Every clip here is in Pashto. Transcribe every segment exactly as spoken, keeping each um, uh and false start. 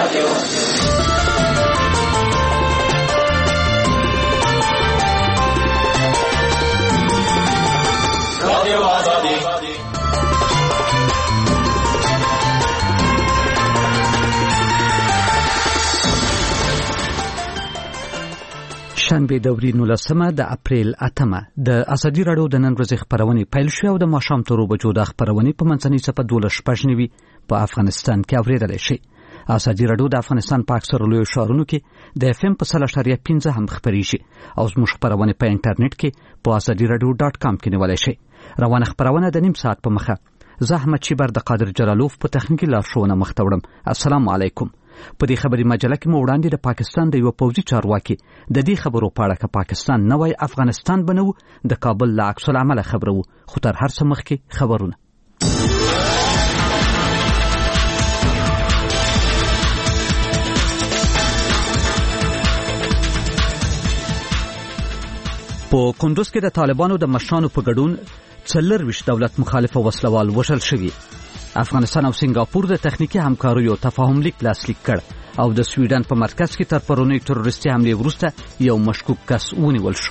شنبه د ورځې نولسمه د اپریل اتمه د ازادي راډیو د نن ورځې خبرونه پیل شوې او د ماښام تر اوبه بجو د خبرونه په منځنۍ صفحه دولس شپږ نوي په افغانستان کې اورېدل شي. ازادي راډیو د افغانستان په اکثره لویو ښارونو کې د اف ام په سل اشاریه پنځه هم خبرېږي او زموږ خبرونه په انټرنیټ کې په ازادي راډیو ډاټ کام کې نیولای شي. روانه خبرونه د نیم ساعت په مخه زه احمد شیبر د قادر جلالوف په تخنیکی لارښوونه مخ ته وړم. السلام علیکم. په دې خبري مجله کې مو وړاندې د پاکستان د یو پوځي چارواکي د دې خبرو په اړه چې پاکستان نوی افغانستان بنو د کابل له عکس العمل خبرو خو تر هر څه مخکې خبرونه. په کندوز کې د طالبانو د مشرانو په ګډون څلرویشت دولت مخالفه وسلوال وژل شوي. افغانستان او سنگاپور د تخنیکی همکاریو تفاهم لیک لاسلیک کړ او د سویډن په مرکز کې تر پرونی تروریستي حمله وروسته یو مشکوک کس ونیول شو.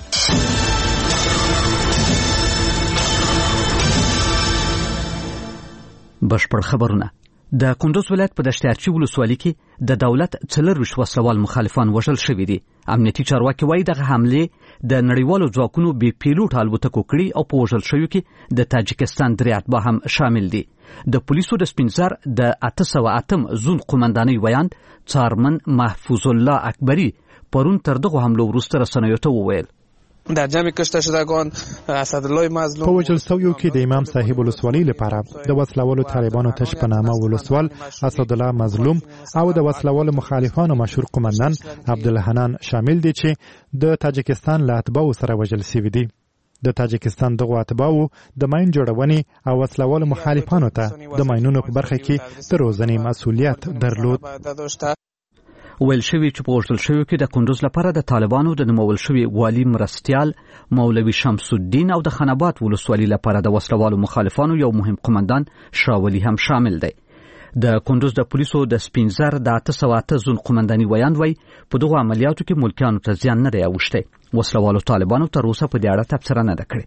بشپړ خبرونه. د کندوز ولایت په دشتیارچی ولسوالۍ کې د دولت څلرویشت وسلوال مخالفان وژل شوي دي. امنیتي چارواکي وایي دغه حمله د نړیوالو ځواکونو بې پیلوټ الوتکو کړي او په وژل شویو کې د تاجکستان درې اتباع هم شامل دي. د پولیسو د سپینزر د اته سوه اتم زون قومندانۍ ویاند څارمن محفوظ الله اکبری پرون تر دغه حملو وروسته رسنیو ته وویل در جمع کشته شدگان اسدالله مظلوم په وژل شویو کې د امام صاحب ولسوالۍ لپاره د وسلوالو طالبانو تش په نامه ولسوال اسدالله مظلوم او د وسلوالو مخالفانو مشهور قومندان عبدالحنان شامل دي چې د تاجکستان له اتباعو سره وژل شوي دي. د تاجکستان دغه اتباعو د ماین جوړونې او وسلوالو مخالفانو ته د ماینونو په برخه کې د روزنې مسؤلیت درلود. ویل شوی چې په وژل شویو کې د کندوز لپاره د طالبانو د نومول شوي والي مرستیال مولوي شمس الدین او د خنبات ولسوالۍ لپاره د وسلوالو مخالفانو یو مهم قومندان شاولی هم شامل دی. د کندوز د پولیسو د سپینزر د اته سوه اته زون قومندانۍ ویاند وایي په دغو عملیاتو کې ملکیانو ته زیان نه دی اوښتی. وسلوالو طالبانو تر اوسه په دې اړه تبصره نه ده کړې.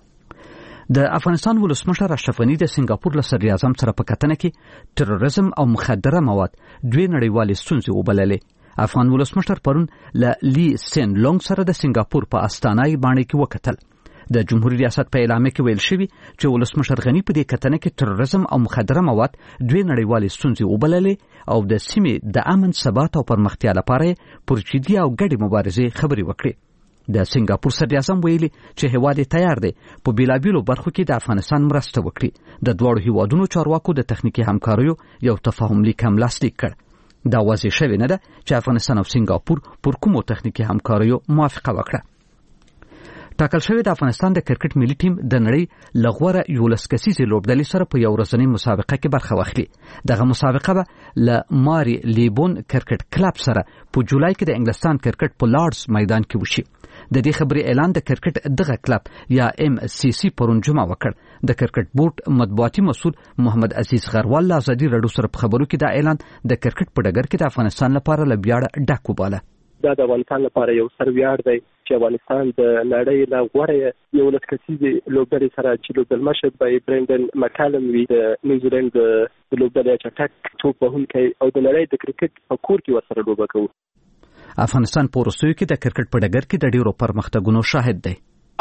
د افغانستان ولسمشر اشرف غني د سنگاپور له صدر اعظم سره په کتنه کې تروریزم او مخدره مواد دوی نړیوالې ستونزې وبللې. افغان ولسمشر پرون له لی سین لونګ سره د سنگاپور په استانای باندې کې وکتل. د جمهوریت ریاست په اعلامیه کې ویل شوی چې ولسمشر غني په دې کتنه کې تروریزم او مخدره مواد دوی نړیوالې ستونزې وبللې او د سیمې د امن ثبات او پرمختیا لپاره پرچیدي او ګډې مبارزې خبرې وکړې. د سنگاپور صدر اعظم ویلي چې هیواد تیار دی په بیلابیلو برخو کې د افغانستان مرسته وکړي. د دواړو هیوادونو چارواکو د تخنیکی همکاریو یو تفاهم لیک هم لاسلیک کړ. دا واضح شوی نه ده چې افغانستان او سنگاپور پر کومو تخنیکی همکاریو موافقه وکړه. ټاکل شوی د افغانستان د کرکټ ملي ټیم د نړۍ لغوره یولس کسیزې لوبډلې سره په یو ورځنۍ مسابقه کې برخه واخلي. دغه مسابقه به له ماري لیبون کرکټ کلب سره په جولای کې د انګلستان کرکټ په لارډز میدان کې وشي. د دې خبرې اعلان د کرکټ دغه کلب یا ام سی سی پرون جمعه وکړ. د کرکټ بورډ مطبوعاتي مسؤل محمد عزیز غروال له ازادي راډیو سره په خبرو کې دا اعلان د کرکټ په ډګر کې د افغانستان لپاره له ویاړه ډک وباله. دا د افغانستان لپاره یو سر ویاړ دی چې افغانستان د نړۍ له غوره یولس کسیزې لوبډلې سره چې لوبډلمشر به برندن مکالم وي د نیوزیلند د لوبډلې چټک توپ وهونکی او د نړۍ د کرکټ په کور کې ورسره لوبه کوي. افغانستان په وروستیو کې د کرکټ په ډګر کې د ډیرو پرمختګونو شاهد دی.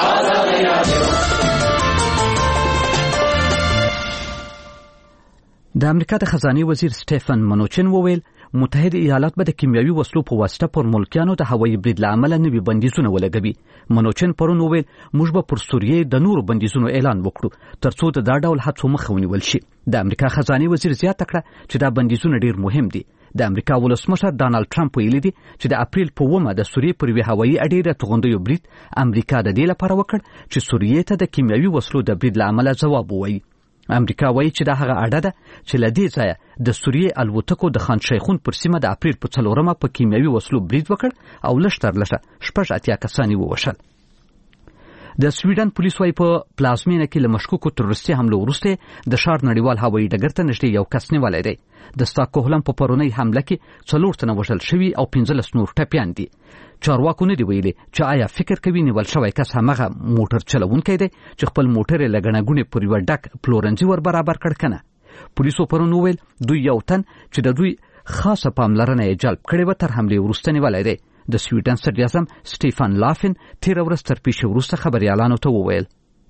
د امریکا د خزانه وزیر سټیفن منوچن وویل متحده ایالات به د کیمیاوي وسلو په واسطه پر ملکیانو د هوایي برید له امله نوي بندیزونه ولګوي. منوچن پرون وویل موږ به پر سوریې د نورو بندیزونو اعلان وکړو ترڅو د دا ډول هڅو مخه ونیول شي. د امریکا خزانه وزیر زیاته کړه چې دا بندیزونه ډیر مهم دي. د امریکا ولسمشر ډانلډ ټرمپ ویلي دی چې د اپریل په اوومه د سوریې پر یوې هوایي اډې د توغندیو برید امریکا د دې لپاره وکړ چې سوریې ته د کیمیاوي وسلو د برید له امله ځواب ووایي. امریکا وایي چې دا هغه اډه ده چې له دې ځایه د سوریې الوتکو د خان شیخون پر سیمه د اپریل په څلورمه په کیمیاوي وسلو برید وکړ او لږ تر لږه شپږ اتیا کسان یې ووژل. د سویډن پولیس وايي په پلازمینه کې له مشکوکو تروریستي حملو وروسته د ښار نړیوال هوایي ډګر ته نږدې یو کس نیولی دی. د ستاکهولم په پرونۍ حمله کې څلور تنه وژل شوي او پنځلس نور ټپیان دي. چارواکو نه دی ویلي چې آیا فکر کوي نیول شوی کس همغه موټر چلوونکی دی چې خپل موټر یې له ګڼه ګوڼې پر یوه ډک پلورنځي ور برابر کړ که نه. پولیسو پرون وویل دوی یو تن چې د دوی خاصه پاملرنه یې جلب کړې وه تر حملې وروسته نیولی دی. د سویډن صدر اعظم سټیفان لافن تیره ورځ تر پیښې وروسته خبریالانو ته وویل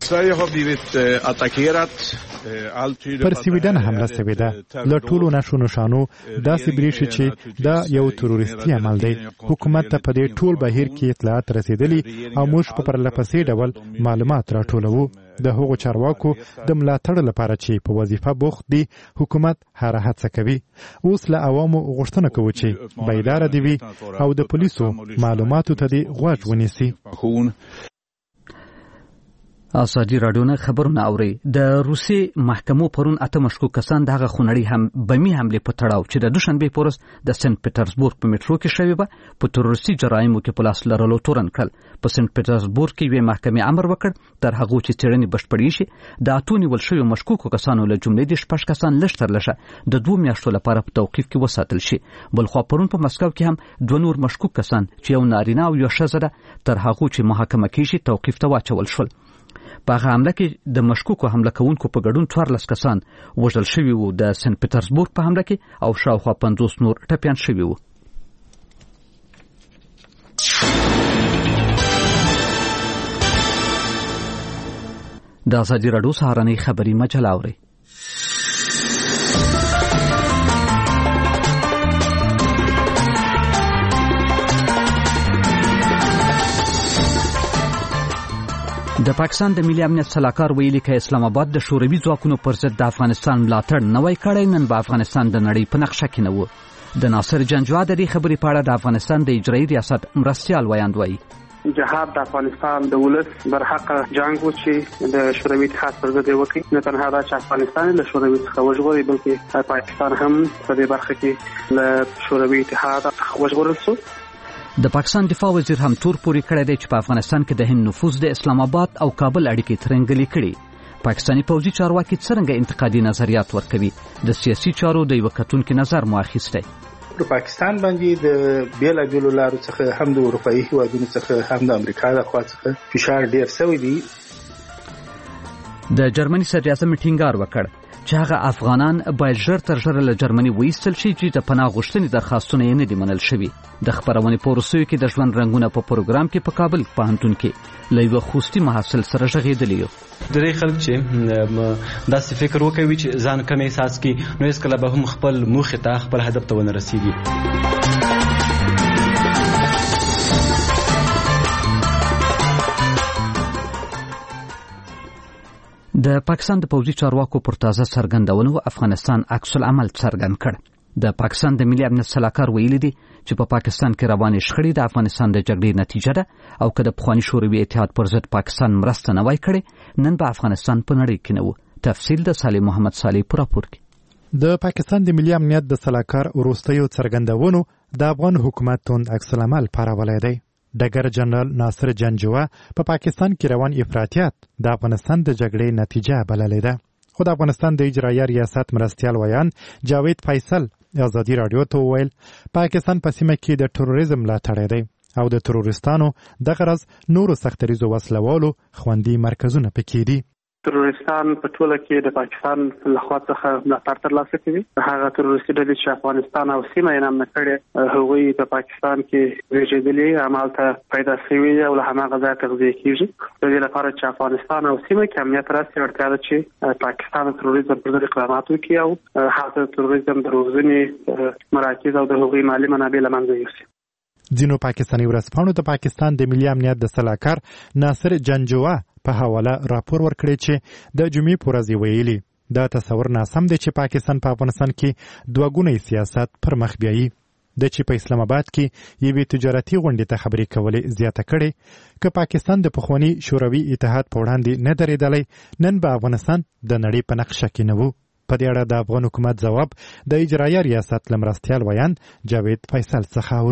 پر سویډن حمله شوې ده. له ټولو نښو نښانو داسې برېښي چې دا یو تروریستي عمل دی. حکومت ته په دې ټول بهیر کې اطلاعات رسېدلي او موږ په پرلهپسې ډول معلومات راټولوو. د هغو چارواکو د ملاتړ لپاره چې په وظیفه بوخت دي حکومت هره هڅه کوي. اوس له عوامو غوښتنه کوو چې بیداره دي وي او د پولیسو معلوماتو ته دې غوږ ونیسي. ازادي راډیو نه خبرونه اوري. د روسي محکمو پرون اته مشکوک کسان دغه خونړۍ هم بمی حمله په تړاو چې د دوشنبه په ورځ د سنت پټرزبورګ په میټرو کې شوې وه په تروریستي جرایمو کې په لاس لرلو تورن کړل. په سنت پټرزبورګ کې یوې محکمې امر وکړ تر هغو چې څېړنې بشپړې شي د اتو نیول شویو مشکوکو کسانو له جملې د شپږ کسان لږ تر لږه د دوو میاشتو لپاره په توقیف کې وساتل شي. بلخوا پرون په مسکو کې هم دوه نور مشکوک کسان چې یو نارینه او یو ښځه ده تر هغو چې محاکمه کېږي توقیف ته واچول شول. په هغه حمله کې د مشکوکو حمله کوونکو په ګډون څوارلس کسان وژل شوي وو د سنت پټرزبورګ په حمله کې او شاوخوا پنځوس نور ټپیان شوي وو. د ازادي راډیو سهارنۍ خبري مجله اورئ. د پاکستان د ملي امنیت سلاکار ویلي چې اسلام آباد د شوروي ځواکونو پر ضد د افغانستان ملاتړ نه وای کړی نن به افغانستان د نړۍ په نقشه کې نه و. د ناصر جنجوا د دې خبرې په اړه د افغانستان د اجرایي ریاست مرستیال ویاند وایي جهاد د افغانستان د ولس برحق جنگ و چې د شوروي اتحاد پر ضد وکړي. نه تنها دا چې افغانستان له شوروي څخه وژغوري بلکې پاکستان هم په دې برخه کې له شوروي اتحاد څخه وژغورل شو. د پاکستان دفاع وزیر هم تور پوري کړی دی چې په افغانستان کې د هند نفوذ د اسلام آباد او کابل اړیکې ترنګلې کړي. پاکستاني پوځي چارواکي څرنګه انتقادي نظریات ورکوي د سیاسي چارو د یو کتونکو نظر مو اخیستی. پر پاکستان باندې د بیلابیلو لارو څخه هم د اروپایي هیوادونو څخه هم د امریکا د خوا څخه فشار ډیر شوی دی. د جرمني صدر اعظم ټینګار وکړ چې هغه افغانان باید ژر تر ژره له جرمني وایستل شي چې د پناه غوښتنې درخواستونه یې نه دي منل شوي. د خپرونې په وروستیو کې د ژوند رنګونه په پروګرام کې په کابل پوهنتون کې له یوه خوستي محصل سره غږېدلي یو. درې خلک چې داسې فکر وکوي چې ځان کم احساس کړي نو هېڅکله به هم خپل موخې ته خپل هدف ته ونه رسېږي. د پاکستان د پوځي چارواکو پر تازه څرګندونو افغانستان عکس العمل څرګند کړ. د پاکستان د ملي امنیت سلاکار ویلي دي چې په پاکستان کې روانې شخړې د افغانستان د جګړې نتیجه ده او که د پخواني شوروي اتحاد پر ضد پاکستان مرسته نه وای کړې نن به افغانستان په نړۍ کې نه و. تفصیل د صالح محمد صالح په راپور کې. د پاکستان د ملي امنیت د سلاکار وروستیو څرګندونو د افغان حکومت توند عکس العمل پارولی دی. ډګر جنرال ناصر جنجوا په پا پاکستان کې روان افراطیات د افغانستان د جګړې نتیجه بللې ده. خو د افغانستان د اجرایي ریاست مرستیال ویان جاوید فیصل ازادي راډیو ته وویل پاکستان په سیمه کې د تروریزم ملاتړی دی او د تروریستانو د غرض نورو سختریزو وسلوالو خوندي مرکزونه پکې دي. تروریستان په ټوله کې د پاکستان له خوا څخه ملاتړ ترلاسه کوي. هغه تروریستي ډلې چې افغانستان او سیمه یې نام نه کړې هغوی په پاکستان کې ویجېدلي همالته پیدا شوي او له هماغه ځایه تغذیه کېږي. د دې لپاره چې افغانستان او سیمه کې امنیت راسي اړتیا ده چې پاکستان د تروریزم پر ضد اقدامات وکړي او هغه د تروریزم د روزنې مراکز او د هغوی مالي منابع له منځه یوسي. ځینو پاکستاني ورځپاڼو د پاکستان د ملي امنیت د سلاکار ناصر جنجوا په حواله راپور ورکړی چې د جمعې په ورځ ویلي دا تصور ناسم دی چې پاکستان په افغانستان کې دوه ګونی سیاست پر مخ بیایي. د چې په اسلام آباد کې یوې تجارتي غونډې ته خبرې کولې زیاته کړې که پاکستان د پخواني شوروي اتحاد په وړاندې نه درېدلی نن به افغانستان د نړۍ په نقشه کې نه و. په دې اړه د افغان حکومت ځواب د اجرایي ریاست له مرستیال ویان جاوید فیصل څخه اورو.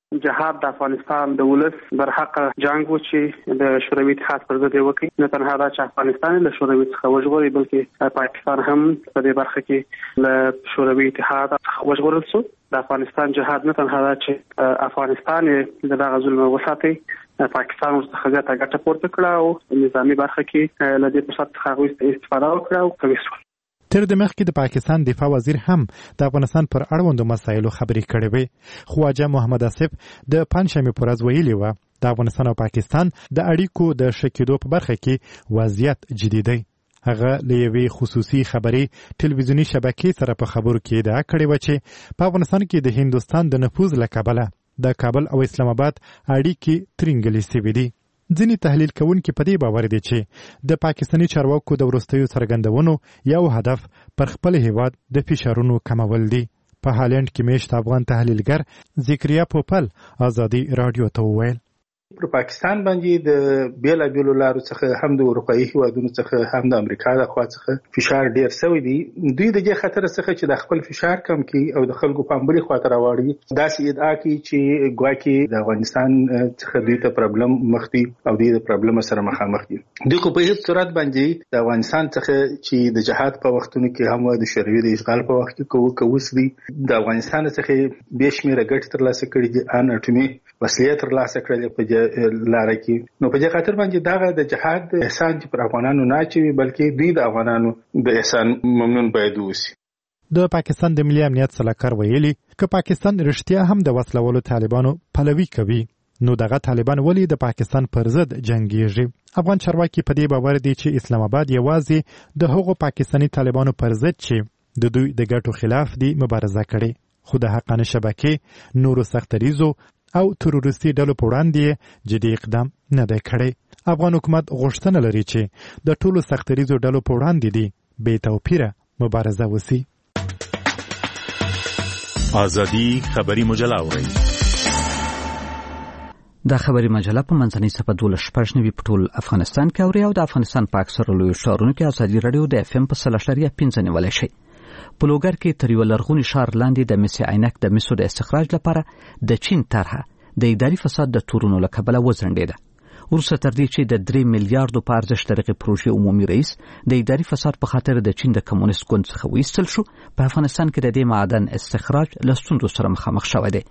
جهاد د افغانستان د ولس برحق جنگ و چې د شوروي اتحاد پر ضد وکړي. نه تنها دا چې افغانستان له شوروي څخه وژغوري بلکې پاکستان هم په دې برخه کې له شوروي اتحاد څخه وژغورل شو. د افغانستان جهاد نه تنها دا چې افغانستان د دغه ظلم وساتي، پاکستان ورڅخه ګټه ګټه پورته کړه او نظامی برخه کې له دې فرصت څخه استفاده وکړه او قوي شو. تر د مخکې د پاکستان دفاع وزیر هم د افغانستان پر اړوندو مسایلو خبرې کړې وې. خواجه محمد آصف د پنځشنبې پر ورځ ویلي و د افغانستان او پاکستان د اړیکو د ښه کېدو په برخه کې وضعیت جدي دی. هغه له یوې خصوصي خبري ټلویزیوني شبکې سره په خبرو کې ادعا کړې و چې په افغانستان کې د هندوستان د نفوذ له کبله د کابل او اسلام آباد اړیکې ترنګلې سوي دي. ځینې تحلیل کوونکي په دې باور دي چې د پاکستاني چارواکو د وروستیو څرګندونو یو هدف پر خپل هیواد د فشارونو کمول دي. په هالند کې میشت افغان تحلیلګر ذکریا پوپل ازادي رادیو ته وویل پر پاکستان باندې د بیلا بیلو لارو څخه هم د اروپאי هیوادونو څخه هم د امریکا د خوا څخه فشار ډیر شوی دی. دوی د دې خطر څخه چې د خپل فشار کم کړي او د خلکو په بلې خاطر راوړي داسې ادعا کوي چې ګواکې د افغانستان څخه دوی ته پرابلم مخ دي او دوی د پرابلم سره مخامخ دي. دوی خو په هیڅ صورت باندې د افغانستان څخه چې د جهاد په وختونو کې هم د شوروي د اشغال په وخت کې کووس دي د افغانستان څخه به شمیره ګټه ترلاسه کړي دي، ان اټومي وسلې ترلاسه کړي په لاره کې. نو په دې خاطر باندې دا د جهاد احسان چې پر افغانانو نه چوي بلکې دوی د افغانانو د احسان ممنون باید وسی. د پاکستان د ملي امنیت سلاکار ویلي که پاکستان رښتیا هم د وسلوالو طالبانو پلوي کوي نو دغه طالبان ولی د پاکستان پر ضد جنگیږي. افغان چارواکي په دې باور دي چې اسلام آباد یوازې د هغو پاکستاني طالبانو پر ضد چې د دوی د ګټو خلاف دي مبارزه کړي، خو د حقانه شبکې نورو سختریزو او تروریستي ډلو په وړاندې جدي اقدام نه دی کړی. افغان حکومت غوښتنه لري چې د ټولو سختریزو ډلو په وړاندې دي بې توپیره مبارزه وسی. ازادي خبري مجله اوري. دا خبري مجله په منځنۍ صفحه دولس شپږ نوي په ټول افغانستان کې اوري او د افغانستان په اکثرو لویو ښارونو کې ازادي رادیو د اف ام په سل اشاریه پنځه نیولی شي. په لوګر کې تر یو لرغوني ښار لاندې د مس عینک د مسو د استخراج لپاره د چین طرحه د اداري فساد د تورونو له کبله وځنډېده. وروسته تر دې چې د درې میلیارډو په ارزښت دغه پروژې عمومي رئیس د اداري فساد په خاطر د چین د کمونیست ګوند څخه وایستل شو، په افغانستان کې د دې معدن استخراج له ستونزو سره مخامخ شوی دی.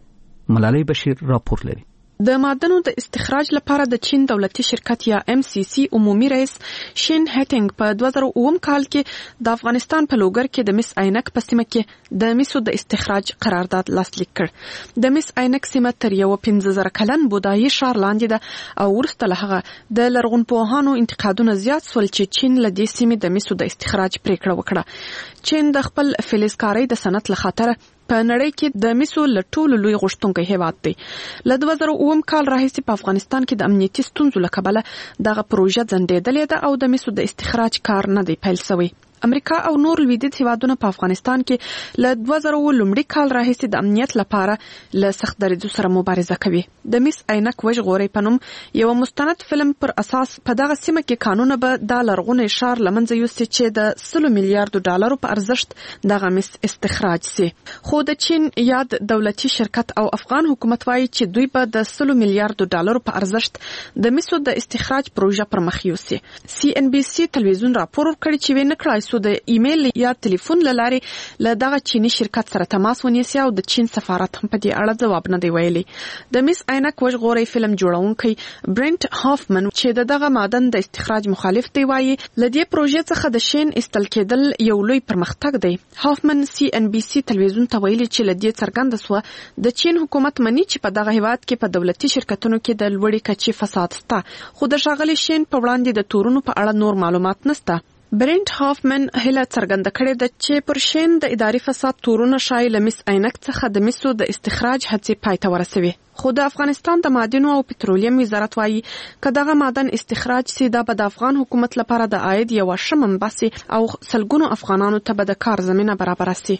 ملالۍ بشیر راپور لري. د معدنو د استخراج لپاره د چین دولتي شرکت یا ام سی سی عمومي رئیس شین هټینګ په دوه زره اووه کال کې د افغانستان په لوګر کې د مس عینک په سیمه کې د مسو د استخراج قرارداد لاسلیک کړ. د مس عینک سیمه تر یو پنځه زره کلن بودایي ښار لاندې ده او وروسته له هغه د لرغونپوهانو انتقادونه زیات سول چې چین له دې سیمې د مسو د استخراج پریکړه وکړه. چین د خپل فلزکارۍ د صنعت له خاطره په نړۍ کې د مسو له ټولو لوی غوښتونکی هیواد دی. له دوه زره اووه کال راهیسې په افغانستان کې د امنیتي ستونزو له کبله دغه پروژه ځنډېدلې ده او د مسو د استخراج کار نه دی پیل شوی. امریکا او نور لویدیځ هیوادونه په افغانستان کې له دوه زره اووه لومړي کال راهیسې د امنیت لپاره له سخت دریځو سره مبارزه کوي. د مس عینک وژغورئ په نوم یو مستند فلم پر اساس په دغه سیمه کې قانون به د لرغوني ښار لمنځه یوسي چې د سلو میلیارډو ډالرو په ارزښت دغه مس استخراج سي. خو د چین یاد دولتي شرکت او افغان حکومت وایي چې دوی به د سلو میلیارډو ډالرو په ارزښت د مسو د استخراج پروژه پر مخ یوسي. سی ان بي سي تلویزیون راپور ورکړی چې وینه کړای د ایمیل یا ټلیفون لارې له دغه چینی شرکت سره تماس ونیسي او د چین سفارت هم په دې اړه ځواب نه دی ویلي. د مس عینک وژغورئ فلم جوړونکی برنت هافمن چې د دغه معدن د استخراج مخالف دی وایي له دې پروژې څخه د شین استل کېدل یو لوی پرمختګ دی. هافمن سی ان بي سي تلویزیون ته ویلي چې له دې څرګنده سوه د چین حکومت مني چې په دغه هیواد کې په دولتي شرکتونو کې د لوړې کچې فساد شته، خو د ښاغلي شین په وړاندې د تورونو په اړه نور معلومات نشته. برنت هافمن هله څرګنده کړې ده چې پر شین د اداري فساد تورونه شای له مس عینک څخه د مسو د استخراج هڅې پای ته ورسوي. خو د افغانستان د معدنو او پټرولیم وزارت وایي که دغه معدن استخراج سي دا به د افغان حکومت لپاره د عاید یو ښه منبع سي او سلګونو افغانانو ته به د کار زمینه برابره سي.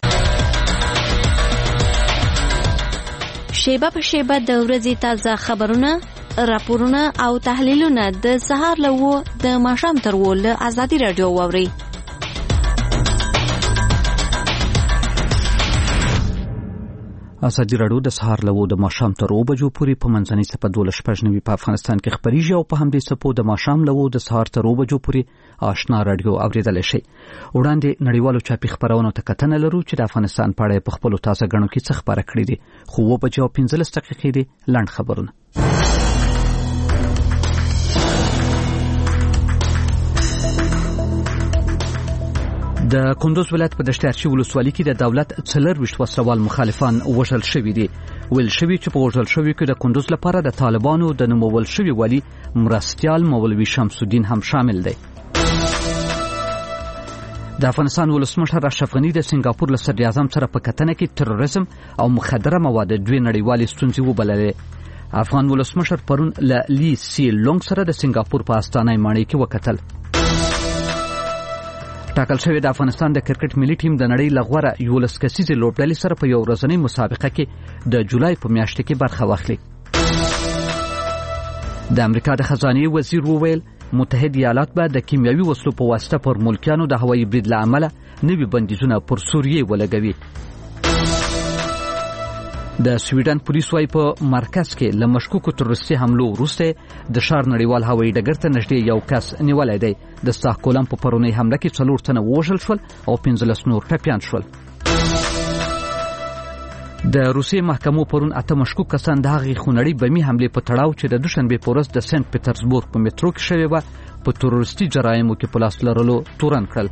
شیبه په شیبه د ورځې تازه خبرونه، راپورونه او تحلیلونه د سهار له وو د ماښام تر وو له ازادي رادیو واورئ. ازادي راډیو د سهار له د ماښام تر اوه بجو پورې په منځنۍ څپه دولس شپږ نوي په افغانستان کې خبريږي او په همدې څپو د ماښام له د سهار تر اوه بجو پورې آشنا راډیو اوریدلای شي. وړاندې نړیوالو چاپي خبرونو ته کتنه لرو چې د افغانستان په اړه په خپل تازه غنو کې څه خبره کړې دي. خو و بجو پنځلس دقیقې دي لاند خبرونه. د کندوز ولایت په دشتارچی ولسوالۍ کې د دولت څلور ویشت وسلوال مخالفان وژل شوي دي. ویل شوي چې په وژل شوي کې د کندوز لپاره د طالبانو د نومول شوي والي مرستیال مولوي شمس الدین هم شامل دی. د افغانستان ولسمشر اشرف غنی د سنگاپور له صدر اعظم سره په کتنه کې تروریزم او مخدره مواد دوی نړیوالې ستونزې وبللې. افغان ولسمشر پرون له لی سی لونګ سره د سنگاپور په استانه ماڼۍ کې وکتل. ټاکل شوی د افغانستان د کرکټ ملي ټیم د نړۍ لغوره یولس کسیزې لوبډلې سره په یو ورځنۍ مسابقه کې د جولای په میاشت کې برخه واخلي. د امریکا د خزانه وزیر وویل متحد ایالات به د کیمیاوي وسلو په واسطه پر ملکیانو د هوایي برید له امله نوي بندیزونه پر سوریه ولګوي. د سویډن پولیس وايي په مرکز کې له مشکوکو تروریستي حملو وروسته د ښار نړیوال هوایي ډګر ته نږدې یو کس نیولی دی. د ستاکهولم په پرونۍ حمله کې څلور تنه ووژل شول او پنځلس نور ټپیان شول. د روسیې محکمو پرون اته مشکوک کسان د هغې خونړۍ بمي حملې په تړاو چې د دوشنبې په ورځ د سنت پیټرزبورګ په مترو کې شوې وه په تروریستي جرایمو کې په لاس لرلو تورن کړل.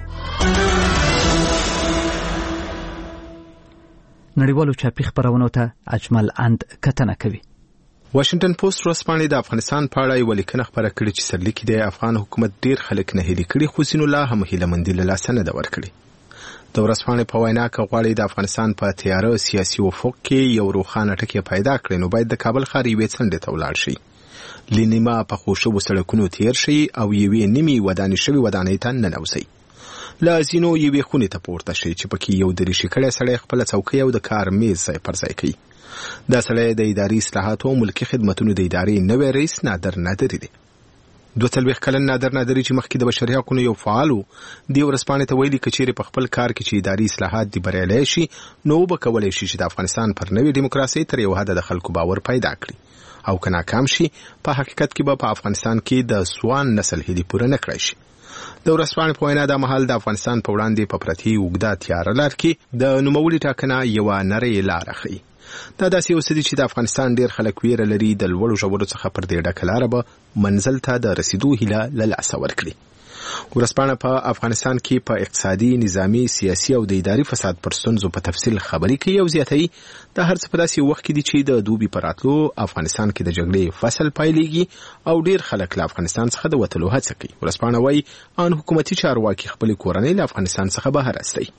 نړیوالو چاپي خبرونو ته اجمل اند کتنه کوي. واشنگټن پوسټ ورځپاڼې د افغانستان په اړه یو لیکنه خبره کړې چې سرلیکي د افغان حکومت ډیر خلک نه هېلي کړي خو ځینو لا هم هیله مندي له لاسه نه ده ورکړې. د ورځپاڼې په وینا که غواړئ د افغانستان په تیاره سیاسي افق کې یو روښانه ټکی پیدا کړئ نو باید د کابل ښار یوې څنډې ته ولاړ شئ. له نیمه پخو شوو سړکونو تیر شئ او یوې نیمې ودانې شوې ودانۍ ته ننوځئ. له ځینو یوې خونې ته پورته شئ چې پکې یو دریشي کړی سړی خپله څوکۍ او د کار میز ځای پر ځای کوي. دا سړی د اداري اصلاحاتو او ملکي خدمتونو د ادارې نوی رئیس نادر نادري دی. دوه څلوېښت کلن نادر نادري چې مخکې د بشري حقونو یو فعال و دې ورځپاڼې ته ویلي که چیرې په خپل کار کې چې اداري اصلاحات دې بریالی شي نو وبه کولی شي چې د افغانستان پر نوې ډیموکراسۍ تر یو حده د خلکو باور پیدا کړي او که ناکام شي په حقیقت کې به په افغانستان کې د سوان نسل هیلې پوره نه کړی شي. د ورځپاڼې په وینا دا مهال د افغانستان په وړاندې په پرتې اوږده تیاره لار کې د نوموړي ټاکنه یوه نرۍ لاره ښیي. دا داسې یو څه دي چې د افغانستان ډیر خلک ویره لري د لوړو ژورو څخه پر دې ډکه لاره به منزل ته د رسیدو هیله له لاسه ورکړي. ورځپاڼه په افغانستان کې په اقتصادي، نظامي، سیاسي او د اداري فساد پر ستونزو په تفصیل خبرې کوي او زیاتوي دا هر څه په داسې وخت کې دي چې د دوبي په راتلو افغانستان کې د جګړې فصل پیلېږي او ډیر خلک له افغانستان څخه د وتلو هڅه کوي. ورځپاڼه وایي ان حکومتي چارواکي خپلې کورنۍ له افغانستان څخه بهر استوي.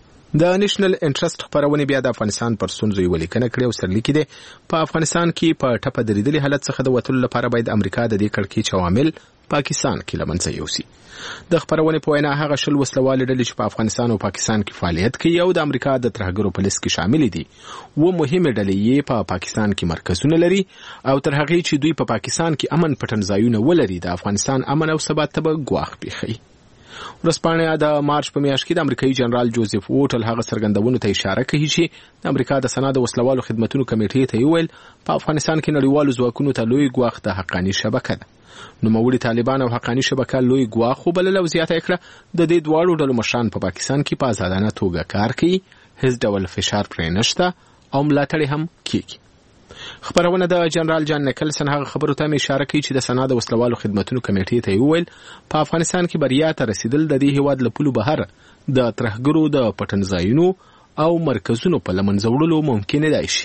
د نېشنل انټرست خبرونه بیا د افغانستان پر ستونزو یو لیکنه کړې او سرلیکي دی په افغانستان کې په ټپه درېدلي حالت څخه د وتلو لپاره باید امریکا د دې کړکېچ عوامل پاکستان کې له منځه یوسي. د خبرونې په وینا هغه شل وسلوالې ډلې چې په افغانستان او پاکستان کې فعالیت کوي او د امریکا د ترهګرو په لیست کې شامل دي و مهمه ډلې یې په پاکستان کې مرکزونه لري او تر هغې چې دوی په پا پاکستان کې امن پټنځایونه ولري د افغانستان امن او ثبات ته به ګواښ پېښوي. ورځپاڼه د مارچ په میاشت کې د امریکایي جنرال جوزف ووټل هغه څرګندونو ته اشاره کوي چې د امریکا د سنا د وسلوالو خدمتونو کمیټې ته ویل په افغانستان کې نړیوالو ځواکونو ته لوی ګواښ د حقاني شبکه ده. نوموړي طالبان او حقاني شبکه لوی ګواښ وبلله او زیاته کړه د دې دواړو ډلو مشران په پاکستان کې په آزادانه توګه کار کوي، هیڅ ډول فشار پرې نشته او ملاتړ هم کیږي. خبرونه د جنرال جان نیکلسن هغه خبرو ته اشاره کوي چې د سنا د وسلوالو خدمتونو کمیټې ته ویل په افغانستان کې بریا ته رسیدل د دې هیواد له پولو بهر د ترهګرو د پټنځایونو او مرکزونو په لمنځه وړلو ممکن نه دی شي.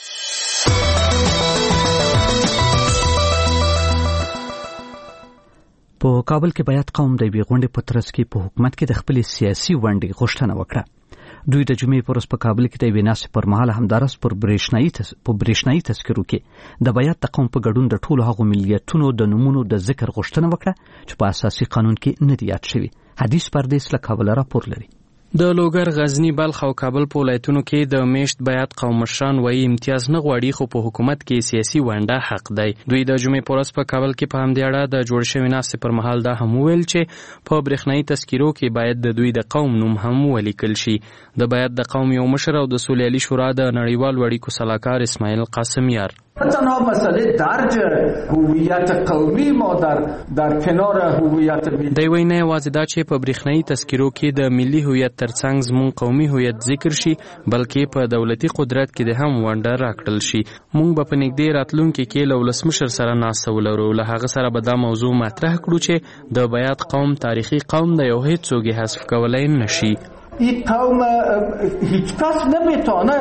په کابل کې بیات قوم د یوې غونډې په ترڅ کې په حکومت کې د خپلې سیاسي ونډې غوښتنه وکړه. دوی د جمعې پر ورځ په کابل کې د یوې ناستې پر مهال همدارس پر برېښنایي په برېښنایي تذکرو کې د بیات د قوم په ګډون د ټولو هغو ملیتونو د نومونو د ذکر غوښتنه وکړه چې په اساسي قانون کې نه دي یاد شوي. حدیث پردیس له کابل راپور لري. د لوګر، غزنی، بلخ او کابل په ولایتونو کې د میشت بیات قوم مشران وایي امتیاز نه غواړي، خو په حکومت کې سیاسي ونډه حق دی. دوی د جمعې په ورځ په کابل کې په همدې اړه د جوړ شوې ناستې پر مهال دا هم وویل چې په برېښنایي تذکیرو کې باید د دوی د قوم نوم هم ولیکل شي. د بیات د قوم یو مشر او د سولیالي شورا د نړیوالو اړیکو سلاکار اسماعیل قاسمیار تنها مسئله درج هویت قومی ما در در کنار هویت ملی دی وینا یوازې دا چې په برېښنایي تذکیرو کې د ملي هویت ترڅنګ زموږ قومي هویت ذکر شي، بلکې په دولتي قدرت کې د هم ونډه راکړل شي. موږ به په نږدې راتلونکي کې له ولسمشر سره ناسته ولرو، له هغه سره به دا موضوع مطرح کړو چې د بیات قوم تاریخي قوم دی او هیڅوک یې حذف کولی نشي. این قوم هیچ کس نمیتونه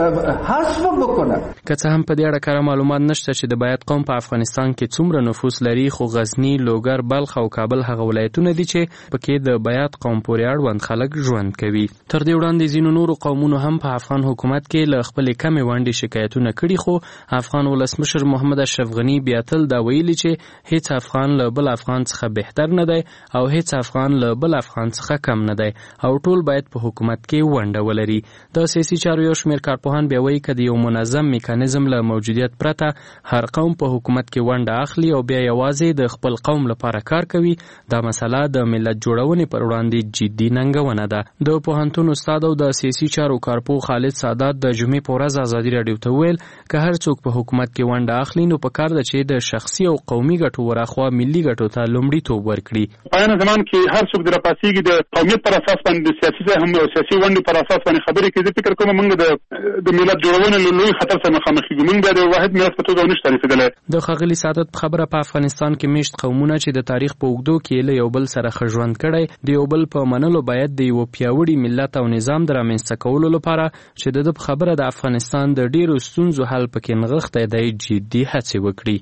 حذف بکنه. که څه هم په دې اړه کره معلومات نشته چې د بیات قوم په افغانستان کې څومره نفوس لري، خو غزنی، لوګر، بلخ او کابل هغه ولایتونه دي چې پکې د بیات قوم پورې اړوند خلک ژوند کوي. تر دې وړاندې ځینو نورو قومونو هم په افغان حکومت کې له خپلې کمې ونډې شکایتونه کړي، خو افغان ولسمشر محمد اشرف غني بیا تل دا ویلي چې هیڅ افغان له بل افغان څخه بهتر نه دی او هیڅ افغان له بل افغان څخه کم نه دی او ټول باید په حکومت کې ونډه ولري. د سیاسي چارو یو شمېر کارپوهان بیا وایي که د یو منظم میکانیزم له موجودیت پرته هر قوم په حکومت کې ونډه اخلي او بیا یوازې د خپل قوم لپاره کار کوي، دا مسله د ملت جوړونې پر وړاندې جدي ننګونه ده. د پوهنتون استاد او د سیاسي چارو کارپوه خالد سادات د جمعې په ورځ ازادي راډیو ته ویل که هر څوک په حکومت کې ونډه اخلي نو پکار ده چې د شخصي او قومي ګټو ورخوا ملي ګټو ته لومړیتوب ورکړي. په عین زمان کې هر څوک د راپاسېږي د قومیت پر اساس باندې سیاسي هم سیاسي ونډې پر اساس باندې خبرې کوي. زه فکر کوم موږ د د ملت جوړونې له لوی خطر سره مخامخ یو. موږ د واحد ملت په توګه نشو تعریفېدلی. د ښاغلي سعادت په خبره په افغانستان کې میشت قومونه چې د تاریخ په اوږدو کې له یو بل سره ښه ژوند کړی، د یو بل په منلو باید د یو پیاوړي ملت او نظام د رامنځته کولو لپاره چې د ده په خبره د افغانستان د ډېرو ستونزو حل پکې نغښتی دی جدي هڅې وکړي.